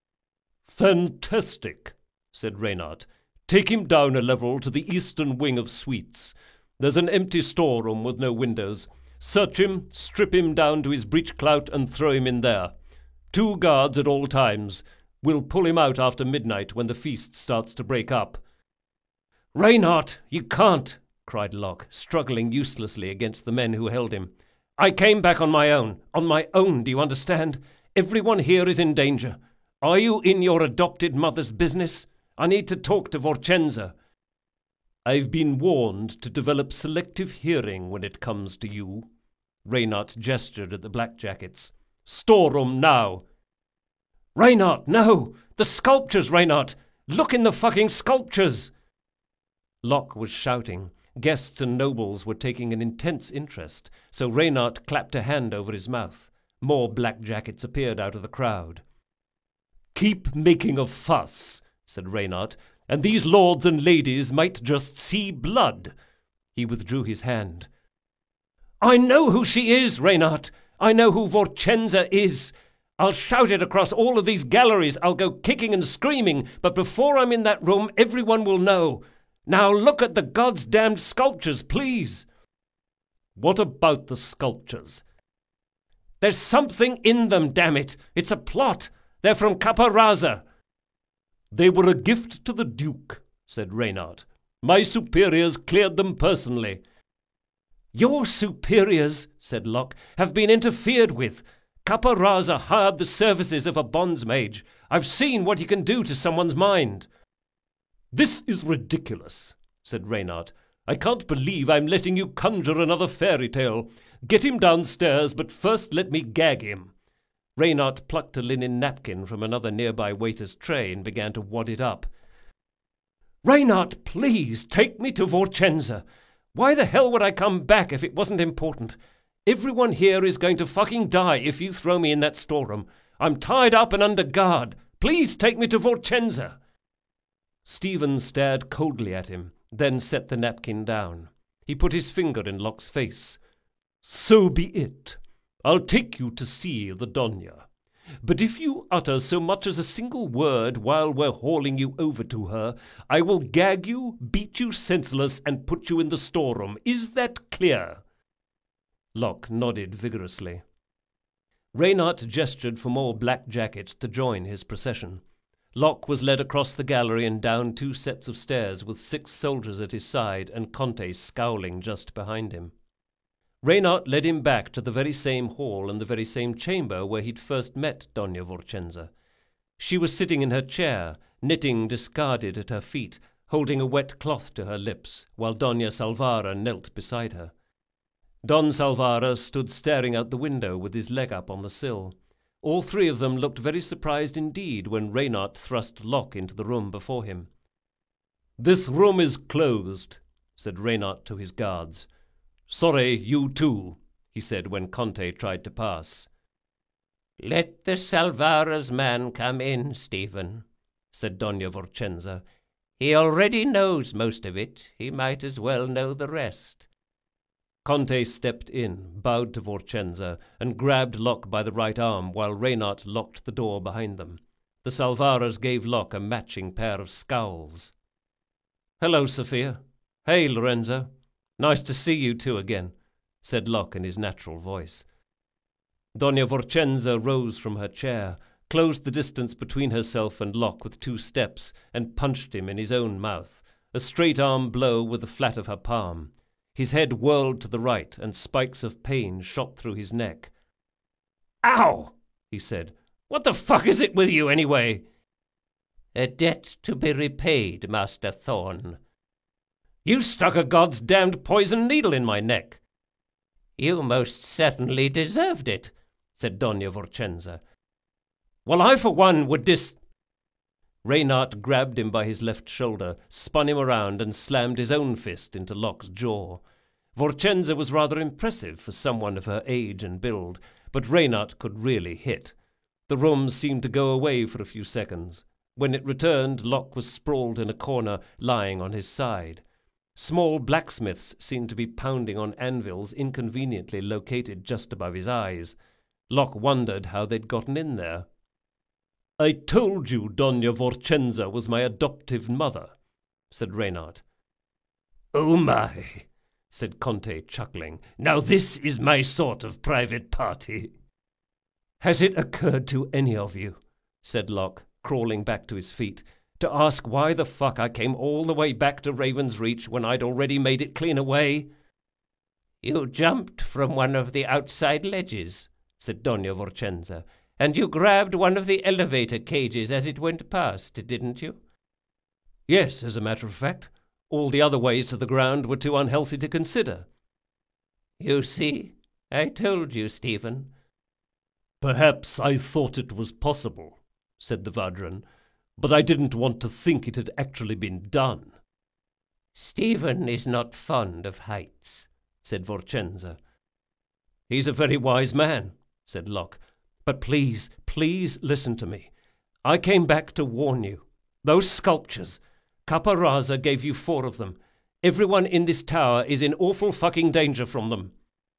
"Fantastic," said Reynard. "Take him down a level to the eastern wing of suites. There's an empty storeroom with no windows. Search him, strip him down to his breech-clout and throw him in there. 2 guards at all times. We'll pull him out after midnight when the feast starts to break up." "Reynard, you can't," cried Locke, struggling uselessly against the men who held him. "I came back on my own. On my own, do you understand? Everyone here is in danger. Are you in your adopted mother's business? I need to talk to Vorcenza." "I've been warned to develop selective hearing when it comes to you." Reynard gestured at the blackjackets. "Storeroom now." "Reynard, no! The sculptures, Reynard! Look in the fucking sculptures!" Locke was shouting. Guests and nobles were taking an intense interest, so Reynard clapped a hand over his mouth. More blackjackets appeared out of the crowd. "Keep making a fuss," said Reynard, "and these lords and ladies might just see blood." He withdrew his hand. "I know who she is, Reynard. I know who Vorcenza is. I'll shout it across all of these galleries. I'll go kicking and screaming, but before I'm in that room, everyone will know. Now look at the God's damned sculptures, please." "What about the sculptures?" "There's something in them, damn it. It's a plot. They're from Caparrazza." "They were a gift to the Duke," said Reynard. "My superiors cleared them personally." "Your superiors," said Locke, "have been interfered with. Caparrazza hired the services of a bondsmage. I've seen what he can do to someone's mind." "This is ridiculous," said Reynard. I can't believe I'm letting you conjure another fairy tale. Get him downstairs, but first let me gag him." Reynard plucked a linen napkin from another nearby waiter's tray and began to wad it up. "Reynard, please, take me to Vorchenza. Why the hell would I come back if it wasn't important? Everyone here is going to fucking die if you throw me in that storeroom. I'm tied up and under guard. Please take me to Vorchenza." Stephen stared coldly at him, then set the napkin down. He put his finger in Locke's face. "So be it. I'll take you to see the Donya. But if you utter so much as a single word while we're hauling you over to her, I will gag you, beat you senseless, and put you in the storeroom. Is that clear?" Locke nodded vigorously. Reynard gestured for more black jackets to join his procession. Locke was led across the gallery and down 2 sets of stairs with 6 soldiers at his side and Conte scowling just behind him. Reynard led him back to the very same hall and the very same chamber where he'd first met Dona Vorchenza. She was sitting in her chair, knitting discarded at her feet, holding a wet cloth to her lips, while Dona Salvara knelt beside her. Don Salvara stood staring out the window with his leg up on the sill. All 3 of them looked very surprised indeed when Reynard thrust Locke into the room before him. "This room is closed," said Reynard to his guards. "Sorry, you too," he said when Conte tried to pass. "Let the Salvara's man come in, Stephen," said Dona Vorchenza. "He already knows most of it. He might as well know the rest." Conte stepped in, bowed to Vorchenza, and grabbed Locke by the right arm while Reynard locked the door behind them. The Salvaras gave Locke a matching pair of scowls. "Hello, Sophia. Hey, Lorenzo. Nice to see you two again," said Locke in his natural voice. Dona Vorchenza rose from her chair, closed the distance between herself and Locke with 2 steps, and punched him in his own mouth, a straight-arm blow with the flat of her palm. His head whirled to the right, and spikes of pain shot through his neck. "Ow!" he said. "What the fuck is it with you, anyway?" "A debt to be repaid, Master Thorne." "You stuck a God's damned poison needle in my neck." "You most certainly deserved it," said Dona Vorchenza. "Well, I for one would Reynard grabbed him by his left shoulder, spun him around, and slammed his own fist into Locke's jaw. Vorchenza was rather impressive for someone of her age and build, but Reynard could really hit. The room seemed to go away for a few seconds. When it returned, Locke was sprawled in a corner, lying on his side. Small blacksmiths seemed to be pounding on anvils inconveniently located just above his eyes. Locke wondered how they'd gotten in there. "I told you Dona Vorchenza was my adoptive mother," said Reynard. "Oh my," said Conte, chuckling. "Now this is my sort of private party." "Has it occurred to any of you," said Locke, crawling back to his feet, "to ask why the fuck I came all the way back to Raven's Reach when I'd already made it clean away?" "You jumped from one of the outside ledges," said Dona Vorchenza. "And you grabbed one of the elevator cages as it went past, didn't you?" "Yes, as a matter of fact. All the other ways to the ground were too unhealthy to consider." "You see, I told you, Stephen." "Perhaps I thought it was possible," said the Vadran, "but I didn't want to think it had actually been done." "Stephen is not fond of heights," said Vorchenza. "He's a very wise man," said Locke. "But please, please listen to me. I came back to warn you. Those sculptures, Caparraza gave you 4 of them. Everyone in this tower is in awful fucking danger from them."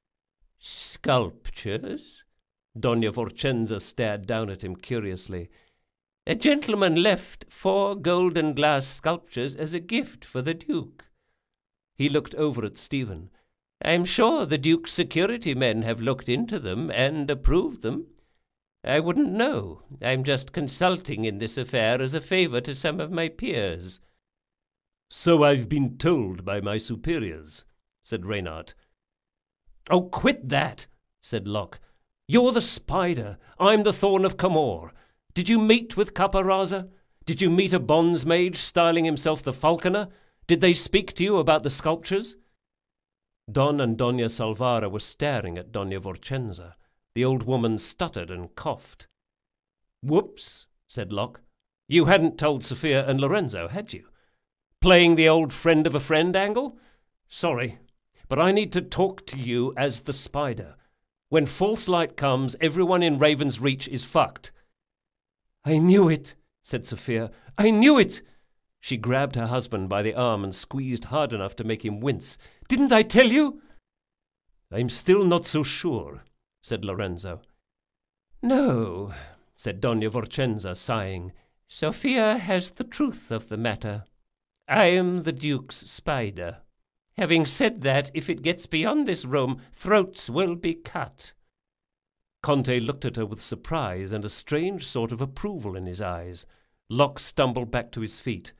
"Sculptures?" Dona Vorchenza stared down at him curiously. "A gentleman left 4 golden glass sculptures as a gift for the Duke." He looked over at Stephen. "I'm sure the Duke's security men have looked into them and approved them. I wouldn't know. I'm just consulting in this affair as a favor to some of my peers." "So I've been told by my superiors," said Reynard. "Oh, quit that," said Locke. "You're the Spider. I'm the Thorn of Camor. Did you meet with Caparraza? Did you meet a bondsmage styling himself the Falconer? Did they speak to you about the sculptures?" Don and Dona Salvara were staring at Dona Vorcenza. The old woman stuttered and coughed. "Whoops," said Locke. "You hadn't told Sophia and Lorenzo, had you? Playing the old friend of a friend angle? Sorry, but I need to talk to you as the spider. When false light comes, everyone in Raven's Reach is fucked." "I knew it," said Sophia. "I knew it." She grabbed her husband by the arm and squeezed hard enough to make him wince. "Didn't I tell you?" "I'm still not so sure," said Lorenzo. "No," said Dona Vorcenza, sighing. "Sophia has the truth of the matter. I am the Duke's spider. Having said that, if it gets beyond this room, throats will be cut." Conte looked at her with surprise and a strange sort of approval in his eyes. Locke stumbled back to his feet.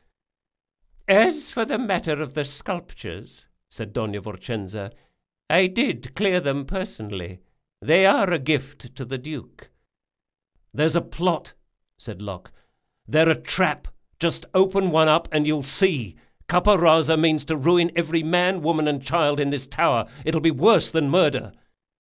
"As for the matter of the sculptures," said Dona Vorcenza, "I did clear them personally. They are a gift to the Duke." "There's a plot," said Locke. "They're a trap. Just open one up and you'll see. Caparraza means to ruin every man, woman, and child in this tower. It'll be worse than murder."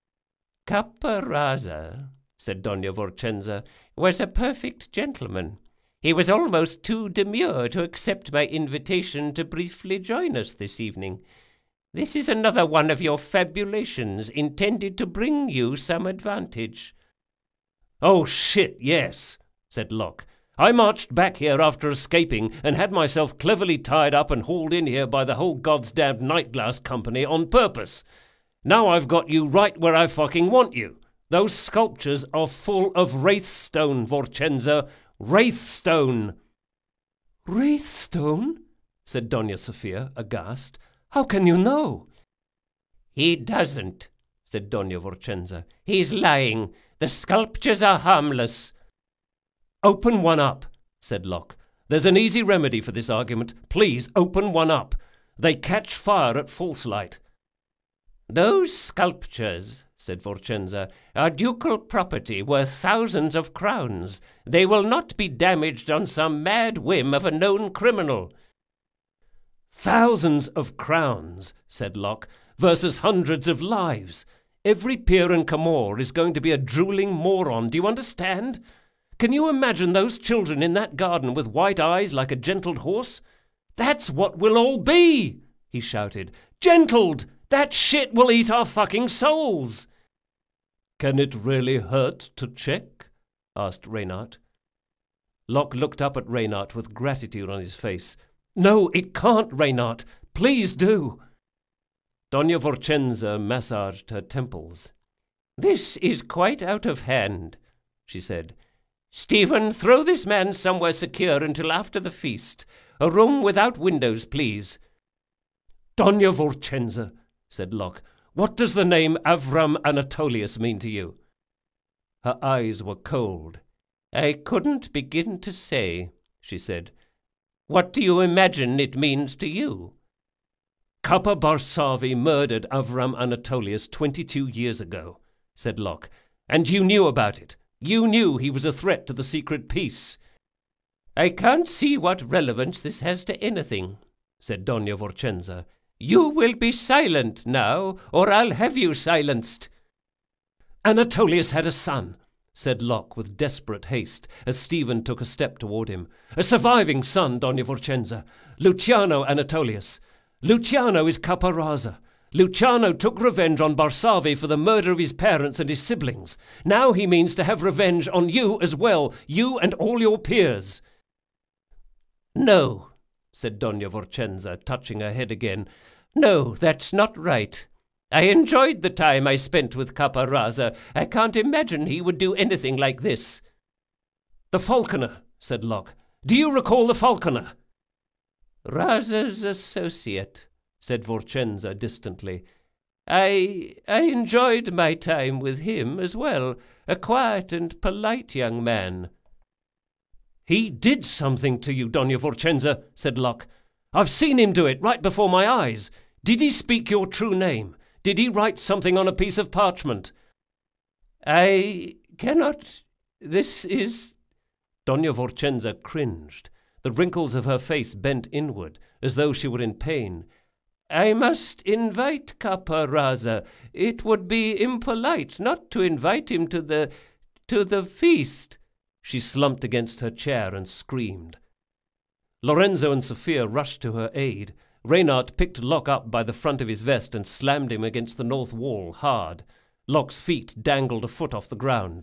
"Caparraza," said Dona Vorcenza, "was a perfect gentleman. He was almost too demure to accept my invitation to briefly join us this evening. This is another one of your fabulations intended to bring you some advantage." "Oh, shit, yes," said Locke. "I marched back here after escaping and had myself cleverly tied up and hauled in here by the whole goddamned Night Glass Company on purpose. Now I've got you right where I fucking want you. Those sculptures are full of Wraithstone, Vorcenza. Wraithstone." "Wraithstone?" said Dona Sophia, aghast. "How can you know?" "He doesn't," said Dona Vorcenza. "He's lying. The sculptures are harmless." "Open one up," said Locke. "There's an easy remedy for this argument. Please open one up. They catch fire at false light." "Those sculptures," said Vorcenza, "are ducal property worth thousands of crowns. They will not be damaged on some mad whim of a known criminal." "Thousands of crowns," said Locke, "versus hundreds of lives. Every peer in Camorr is going to be a drooling moron. Do you understand? Can you imagine those children in that garden with white eyes like a gentled horse? That's what we'll all be!" he shouted. "Gentled! That shit will eat our fucking souls!" "Can it really hurt to check?" asked Reynard. Locke looked up at Reynard with gratitude on his face. "No, it can't, Reynard. Please do." Dona Vorcenza massaged her temples. "This is quite out of hand," she said. "Stephen, throw this man somewhere secure until after the feast. A room without windows, please." "Dona Vorcenza," said Locke, "what does the name Avram Anatolius mean to you?" Her eyes were cold. "I couldn't begin to say," she said. "What do you imagine it means to you?" "Capa Barsavi murdered Avram Anatolius 22 years ago," said Locke. "And you knew about it. You knew he was a threat to the secret peace." "I can't see what relevance this has to anything," said Dona Vorcenza. "You will be silent now, or I'll have you silenced." "Anatolius had a son," said Locke with desperate haste, as Stephen took a step toward him. "A surviving son, Dona Vorcenza. Luciano Anatolius. Luciano is Caparraza. Luciano took revenge on Barsavi for the murder of his parents and his siblings. Now he means to have revenge on you as well, you and all your peers." "No," said Dona Vorcenza, touching her head again. "No, that's not right. I enjoyed the time I spent with Caparraza. I can't imagine he would do anything like this." "The falconer," said Locke. "Do you recall the falconer?" "Raza's associate," said Vorcenza distantly. I enjoyed my time with him as well. A quiet and polite young man." "He did something to you, Dona Vorcenza," said Locke. "I've seen him do it right before my eyes. Did he speak your true name? Did he write something on a piece of parchment?" "I cannot. This is—" Dona Vorcenza cringed. The wrinkles of her face bent inward. as though she were in pain. "I must invite Caparraza. It would be impolite not to invite him to the feast." She slumped against her chair and screamed. Lorenzo and Sophia rushed to her aid. Reynard picked Locke up by the front of his vest and slammed him against the north wall hard. Locke's feet dangled a foot off the ground.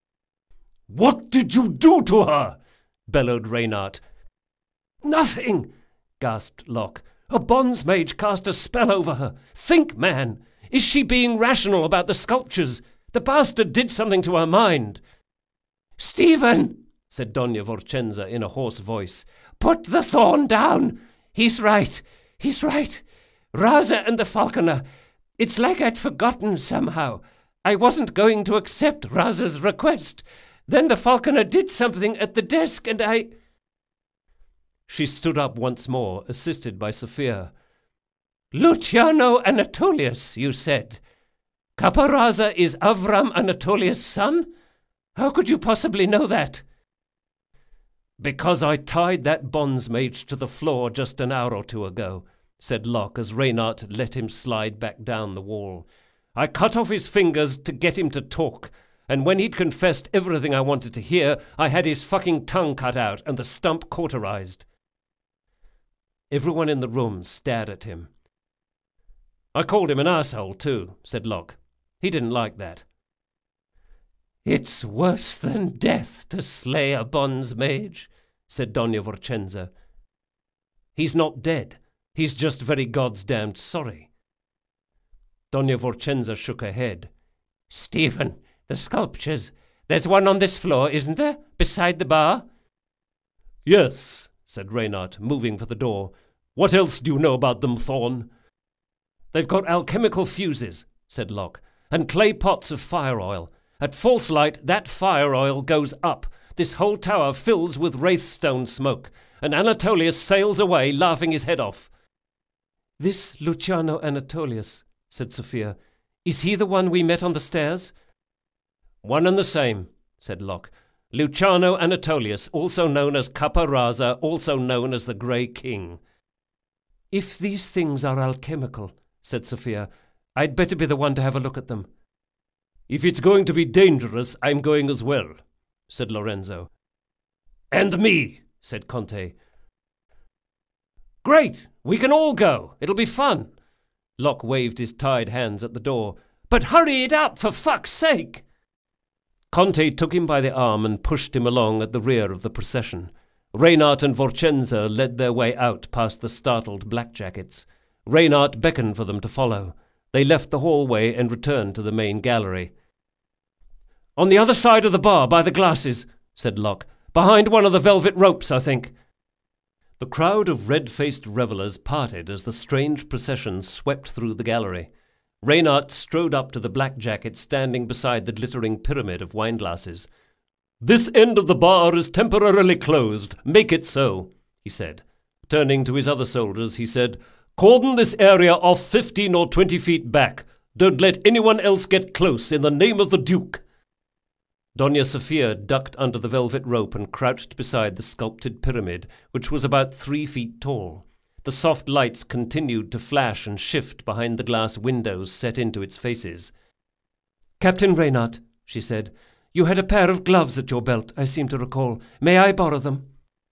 "What did you do to her?" bellowed Reynard. "Nothing," gasped Locke. "A bondsmage cast a spell over her. Think, man! Is she being rational about the sculptures? The bastard did something to her mind." "Stephen," said Dona Vorcenza in a hoarse voice, "put the thorn down. He's right. He's right. Raza and the falconer. It's like I'd forgotten somehow. I wasn't going to accept Raza's request. Then the falconer did something at the desk, and I—" She stood up once more, assisted by Sophia. "Luciano Anatolius, you said. Caparraza is Avram Anatolius' son? How could you possibly know that?" "Because I tied that bondsmage to the floor just an hour or two ago," said Locke as Reynard let him slide back down the wall. "I cut off his fingers to get him to talk, and when he'd confessed everything I wanted to hear, I had his fucking tongue cut out and the stump cauterized." Everyone in the room stared at him. "I called him an asshole too," said Locke. "He didn't like that." "It's worse than death to slay a bondsmage," said Dona Vorcenza. "He's not dead. He's just very goddamned sorry." Dona Vorcenza shook her head. "Stephen, the sculptures. There's one on this floor, isn't there? Beside the bar?" "Yes," said Reynard, moving for the door. "What else do you know about them, Thorn?" "They've got alchemical fuses," said Locke, "and clay pots of fire oil. At false light, that fire oil goes up. This whole tower fills with wraithstone smoke, and Anatolius sails away, laughing his head off." "This Luciano Anatolius," said Sophia, "is he the one we met on the stairs?" "One and the same," said Locke. "Luciano Anatolius, also known as Caparraza, also known as the Grey King." "If these things are alchemical," said Sophia, "I'd better be the one to have a look at them." "If it's going to be dangerous, I'm going as well," said Lorenzo. "And me," said Conte. "Great! We can all go. It'll be fun." Locke waved his tied hands at the door. "But hurry it up, for fuck's sake!" Conte took him by the arm and pushed him along at the rear of the procession. Reynard and Vorcenza led their way out past the startled blackjackets. Reynard beckoned for them to follow. They left the hallway and returned to the main gallery. "On the other side of the bar, by the glasses," said Locke. "Behind one of the velvet ropes, I think." The crowd of red-faced revellers parted as the strange procession swept through the gallery. Reynard strode up to the blackjacket standing beside the glittering pyramid of wineglasses. "This end of the bar is temporarily closed. Make it so," he said. Turning to his other soldiers, he said, "Cordon this area off 15 or 20 feet back. Don't let anyone else get close, in the name of the Duke." Dona Sophia ducked under the velvet rope and crouched beside the sculpted pyramid, which was about 3 feet tall. The soft lights continued to flash and shift behind the glass windows set into its faces. "Captain Reynard," she said, "you had a pair of gloves at your belt, I seem to recall. May I borrow them?"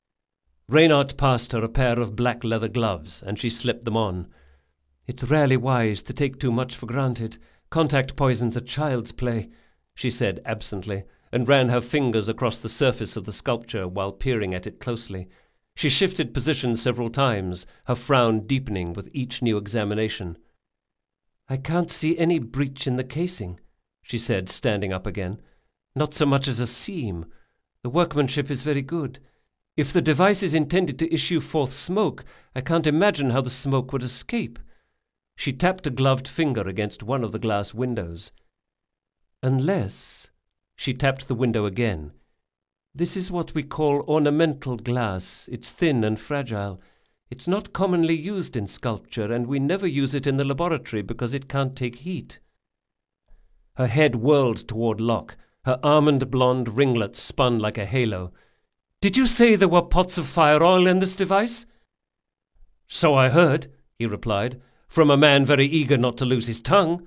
Reynard passed her a pair of black leather gloves, and she slipped them on. "It's rarely wise to take too much for granted. Contact poison's a child's play," she said absently, and ran her fingers across the surface of the sculpture while peering at it closely. She shifted position several times, her frown deepening with each new examination. "I can't see any breach in the casing," she said, standing up again. "Not so much as a seam. The workmanship is very good. If the device is intended to issue forth smoke, I can't imagine how the smoke would escape." She tapped a gloved finger against one of the glass windows. "Unless—" She tapped the window again. "This is what we call ornamental glass. It's thin and fragile. It's not commonly used in sculpture, and we never use it in the laboratory because it can't take heat." Her head whirled toward Locke. Her almond blonde ringlets spun like a halo. "Did you say there were pots of fire oil in this device?" "So I heard," he replied, "from a man very eager not to lose his tongue."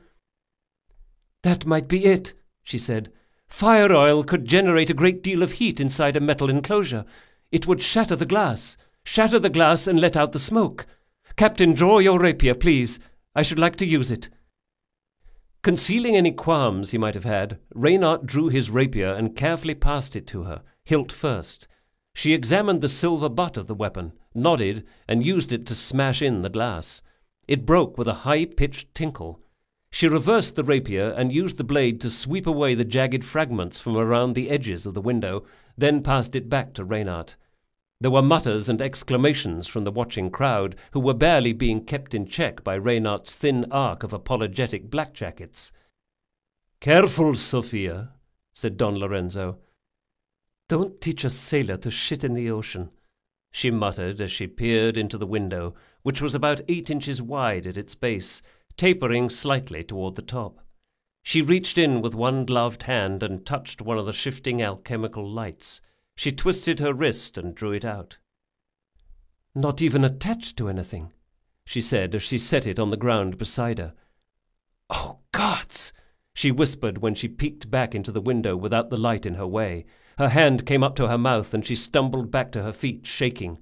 "That might be it," she said. "Fire oil could generate a great deal of heat inside a metal enclosure. It would shatter the glass and let out the smoke. Captain, draw your rapier, please. I should like to use it." Concealing any qualms he might have had, Reynard drew his rapier and carefully passed it to her, hilt first. She examined the silver butt of the weapon, nodded, and used it to smash in the glass. It broke with a high-pitched tinkle. She reversed the rapier and used the blade to sweep away the jagged fragments from around the edges of the window, then passed it back to Reynard. There were mutters and exclamations from the watching crowd, who were barely being kept in check by Reynard's thin arc of apologetic blackjackets. "Careful, Sophia," said Don Lorenzo. "Don't teach a sailor to shit in the ocean," she muttered as she peered into the window, which was about 8 inches wide at its base, tapering slightly toward the top. She reached in with one gloved hand and touched one of the shifting alchemical lights. She twisted her wrist and drew it out. "Not even attached to anything," she said as she set it on the ground beside her. "Oh, gods!" she whispered when she peeked back into the window without the light in her way. Her hand came up to her mouth and she stumbled back to her feet, shaking.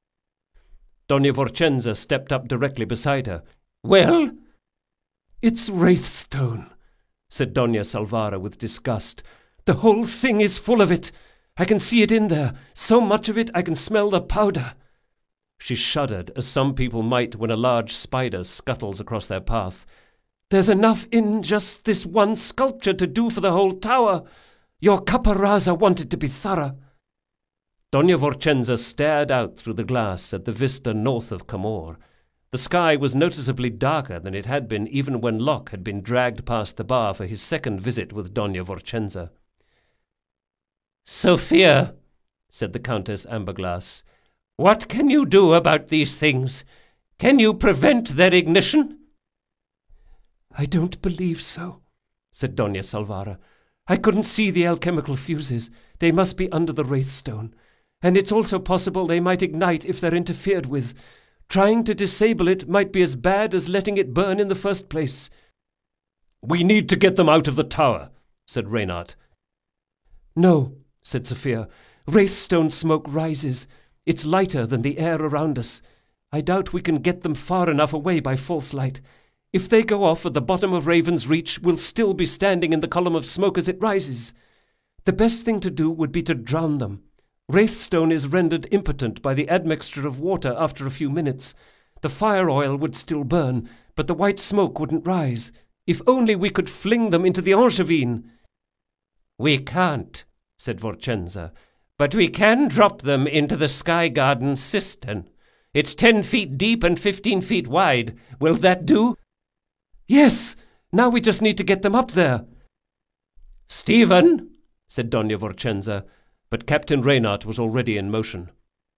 Dona Vorchenza stepped up directly beside her. "Well?" "It's Wraithstone," said Dona Salvara with disgust. "The whole thing is full of it. I can see it in there. So much of it I can smell the powder." She shuddered, as some people might when a large spider scuttles across their path. "There's enough in just this one sculpture to do for the whole tower. Your Caparrazza wanted to be thorough." Dona Vorchenza stared out through the glass at the vista north of Camor. The sky was noticeably darker than it had been even when Locke had been dragged past the bar for his second visit with Dona Vorchenza. "Sophia," said the Countess Amberglass, "what can you do about these things? Can you prevent their ignition?" "I don't believe so," said Dona Salvara. "I couldn't see the alchemical fuses. They must be under the Wraithstone. And it's also possible they might ignite if they're interfered with. Trying to disable it might be as bad as letting it burn in the first place." "We need to get them out of the tower," said Reynard. "No," said Sophia. "Wraithstone smoke rises. It's lighter than the air around us. I doubt we can get them far enough away by false light. If they go off at the bottom of Raven's Reach, we'll still be standing in the column of smoke as it rises. The best thing to do would be to drown them. Wraithstone is rendered impotent by the admixture of water after a few minutes. The fire oil would still burn, but the white smoke wouldn't rise. If only we could fling them into the Angevine." "We can't," said Vorchenza, "but we can drop them into the Sky Garden cistern. It's 10 feet deep and 15 feet wide. Will that do?" "Yes! Now we just need to get them up there." "Stephen," said Dona Vorchenza, but Captain Reynard was already in motion.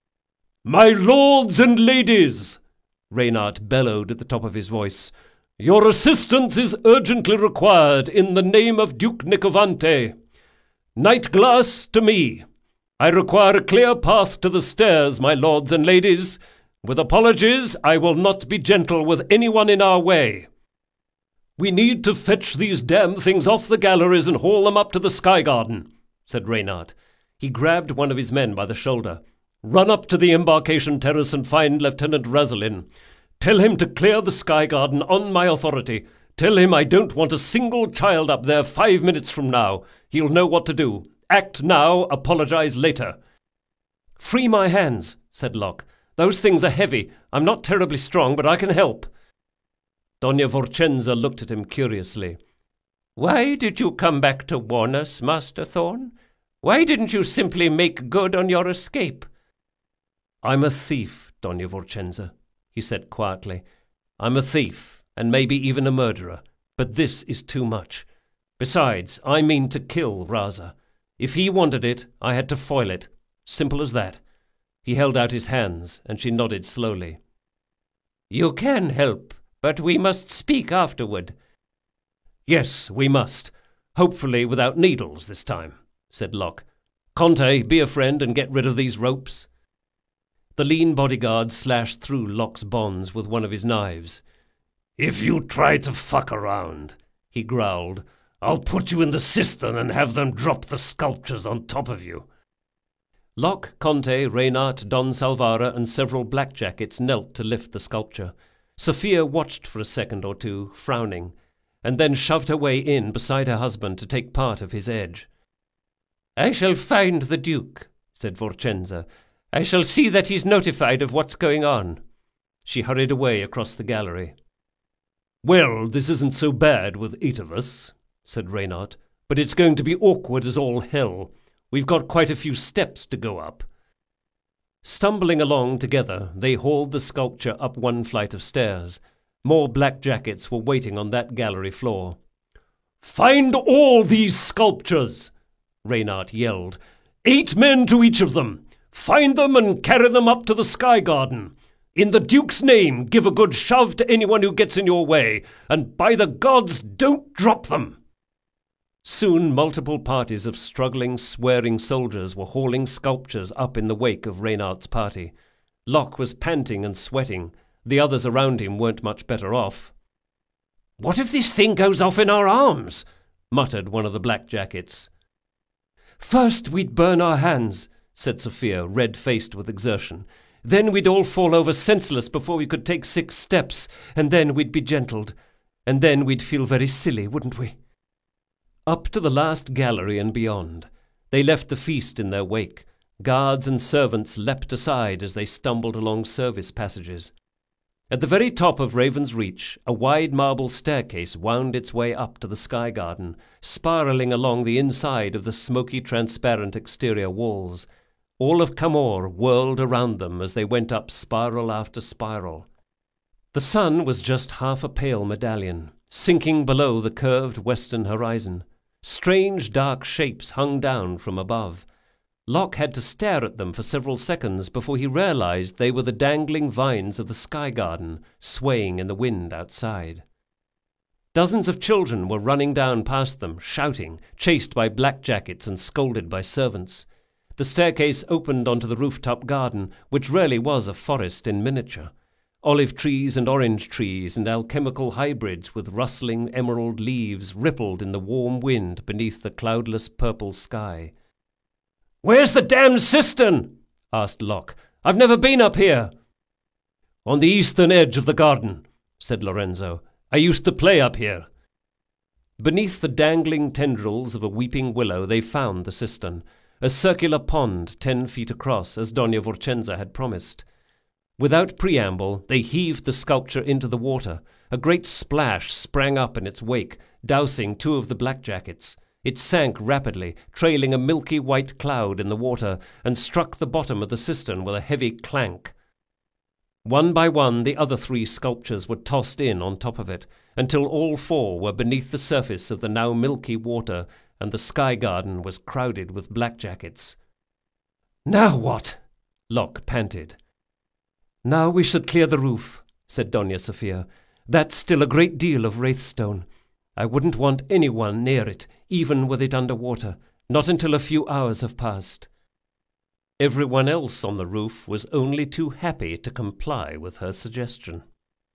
"My lords and ladies," Reynard bellowed at the top of his voice, "your assistance is urgently required in the name of Duke Nicovante. Night glass to me. I require a clear path to the stairs, my lords and ladies. With apologies, I will not be gentle with anyone in our way. We need to fetch these damn things off the galleries and haul them up to the Sky Garden," said Reynard. He grabbed one of his men by the shoulder. "Run up to the embarkation terrace and find Lieutenant Razalin. Tell him to clear the Sky Garden on my authority. Tell him I don't want a single child up there 5 minutes from now. He'll know what to do. Act now, apologize later." "Free my hands," said Locke. "Those things are heavy. I'm not terribly strong, but I can help." Dona Vorchenza looked at him curiously. "Why did you come back to warn us, Master Thorn? Why didn't you simply make good on your escape?" "I'm a thief, Dona Vorchenza," he said quietly. "I'm a thief, and maybe even a murderer, but this is too much. Besides, I mean to kill Raza. If he wanted it, I had to foil it. Simple as that." He held out his hands, and she nodded slowly. "You can help, but we must speak afterward." "Yes, we must. Hopefully without needles this time," said Locke. "Conte, be a friend and get rid of these ropes." The lean bodyguard slashed through Locke's bonds with one of his knives. "If you try to fuck around," he growled, "I'll put you in the cistern and have them drop the sculptures on top of you." Locke, Conte, Reynard, Don Salvara, and several blackjackets knelt to lift the sculpture. Sophia watched for a second or two, frowning, and then shoved her way in beside her husband to take part of his edge. "I shall find the Duke," said Vorcenza. "I shall see that he's notified of what's going on." She hurried away across the gallery. "Well, this isn't so bad with 8 of us," said Reynard, "but it's going to be awkward as all hell. We've got quite a few steps to go up." Stumbling along together, they hauled the sculpture up one flight of stairs. More blackjackets were waiting on that gallery floor. "Find all these sculptures!" Reynard yelled. 8 men to each of them. Find them and carry them up to the Sky Garden. In the Duke's name, give a good shove to anyone who gets in your way, and by the gods, don't drop them." Soon multiple parties of struggling, swearing soldiers were hauling sculptures up in the wake of Reynard's party. Locke was panting and sweating. The others around him weren't much better off. "What if this thing goes off in our arms?" muttered one of the blackjackets. "First we'd burn our hands," said Sophia, red-faced with exertion. "Then we'd all fall over senseless before we could take 6 steps, and then we'd be gentled. And then we'd feel very silly, wouldn't we?" Up to the last gallery and beyond. They left the feast in their wake. Guards and servants leapt aside as they stumbled along service passages. At the very top of Raven's Reach, a wide marble staircase wound its way up to the Sky Garden, spiralling along the inside of the smoky, transparent exterior walls. All of Camor whirled around them as they went up spiral after spiral. The sun was just half a pale medallion, sinking below the curved western horizon. Strange dark shapes hung down from above. Locke had to stare at them for several seconds before he realized they were the dangling vines of the Sky Garden, swaying in the wind outside. Dozens of children were running down past them, shouting, chased by blackjackets and scolded by servants. The staircase opened onto the rooftop garden, which really was a forest in miniature. Olive trees and orange trees and alchemical hybrids with rustling emerald leaves rippled in the warm wind beneath the cloudless purple sky. "Where's the damned cistern?" asked Locke. "I've never been up here." "On the eastern edge of the garden," said Lorenzo. "I used to play up here." Beneath the dangling tendrils of a weeping willow they found the cistern, a circular pond 10 feet across, as Dona Vorcenza had promised. Without preamble, they heaved the sculpture into the water. A great splash sprang up in its wake, dousing 2 of the blackjackets. It sank rapidly, trailing a milky white cloud in the water, and struck the bottom of the cistern with a heavy clank. One by one, the other 3 sculptures were tossed in on top of it, until all 4 were beneath the surface of the now milky water, and the Sky Garden was crowded with blackjackets. "Now what?" Locke panted. "Now we should clear the roof," said Dona Sophia. "That's still a great deal of Wraithstone. I wouldn't want anyone near it, even with it under water, not until a few hours have passed." Everyone else on the roof was only too happy to comply with her suggestion.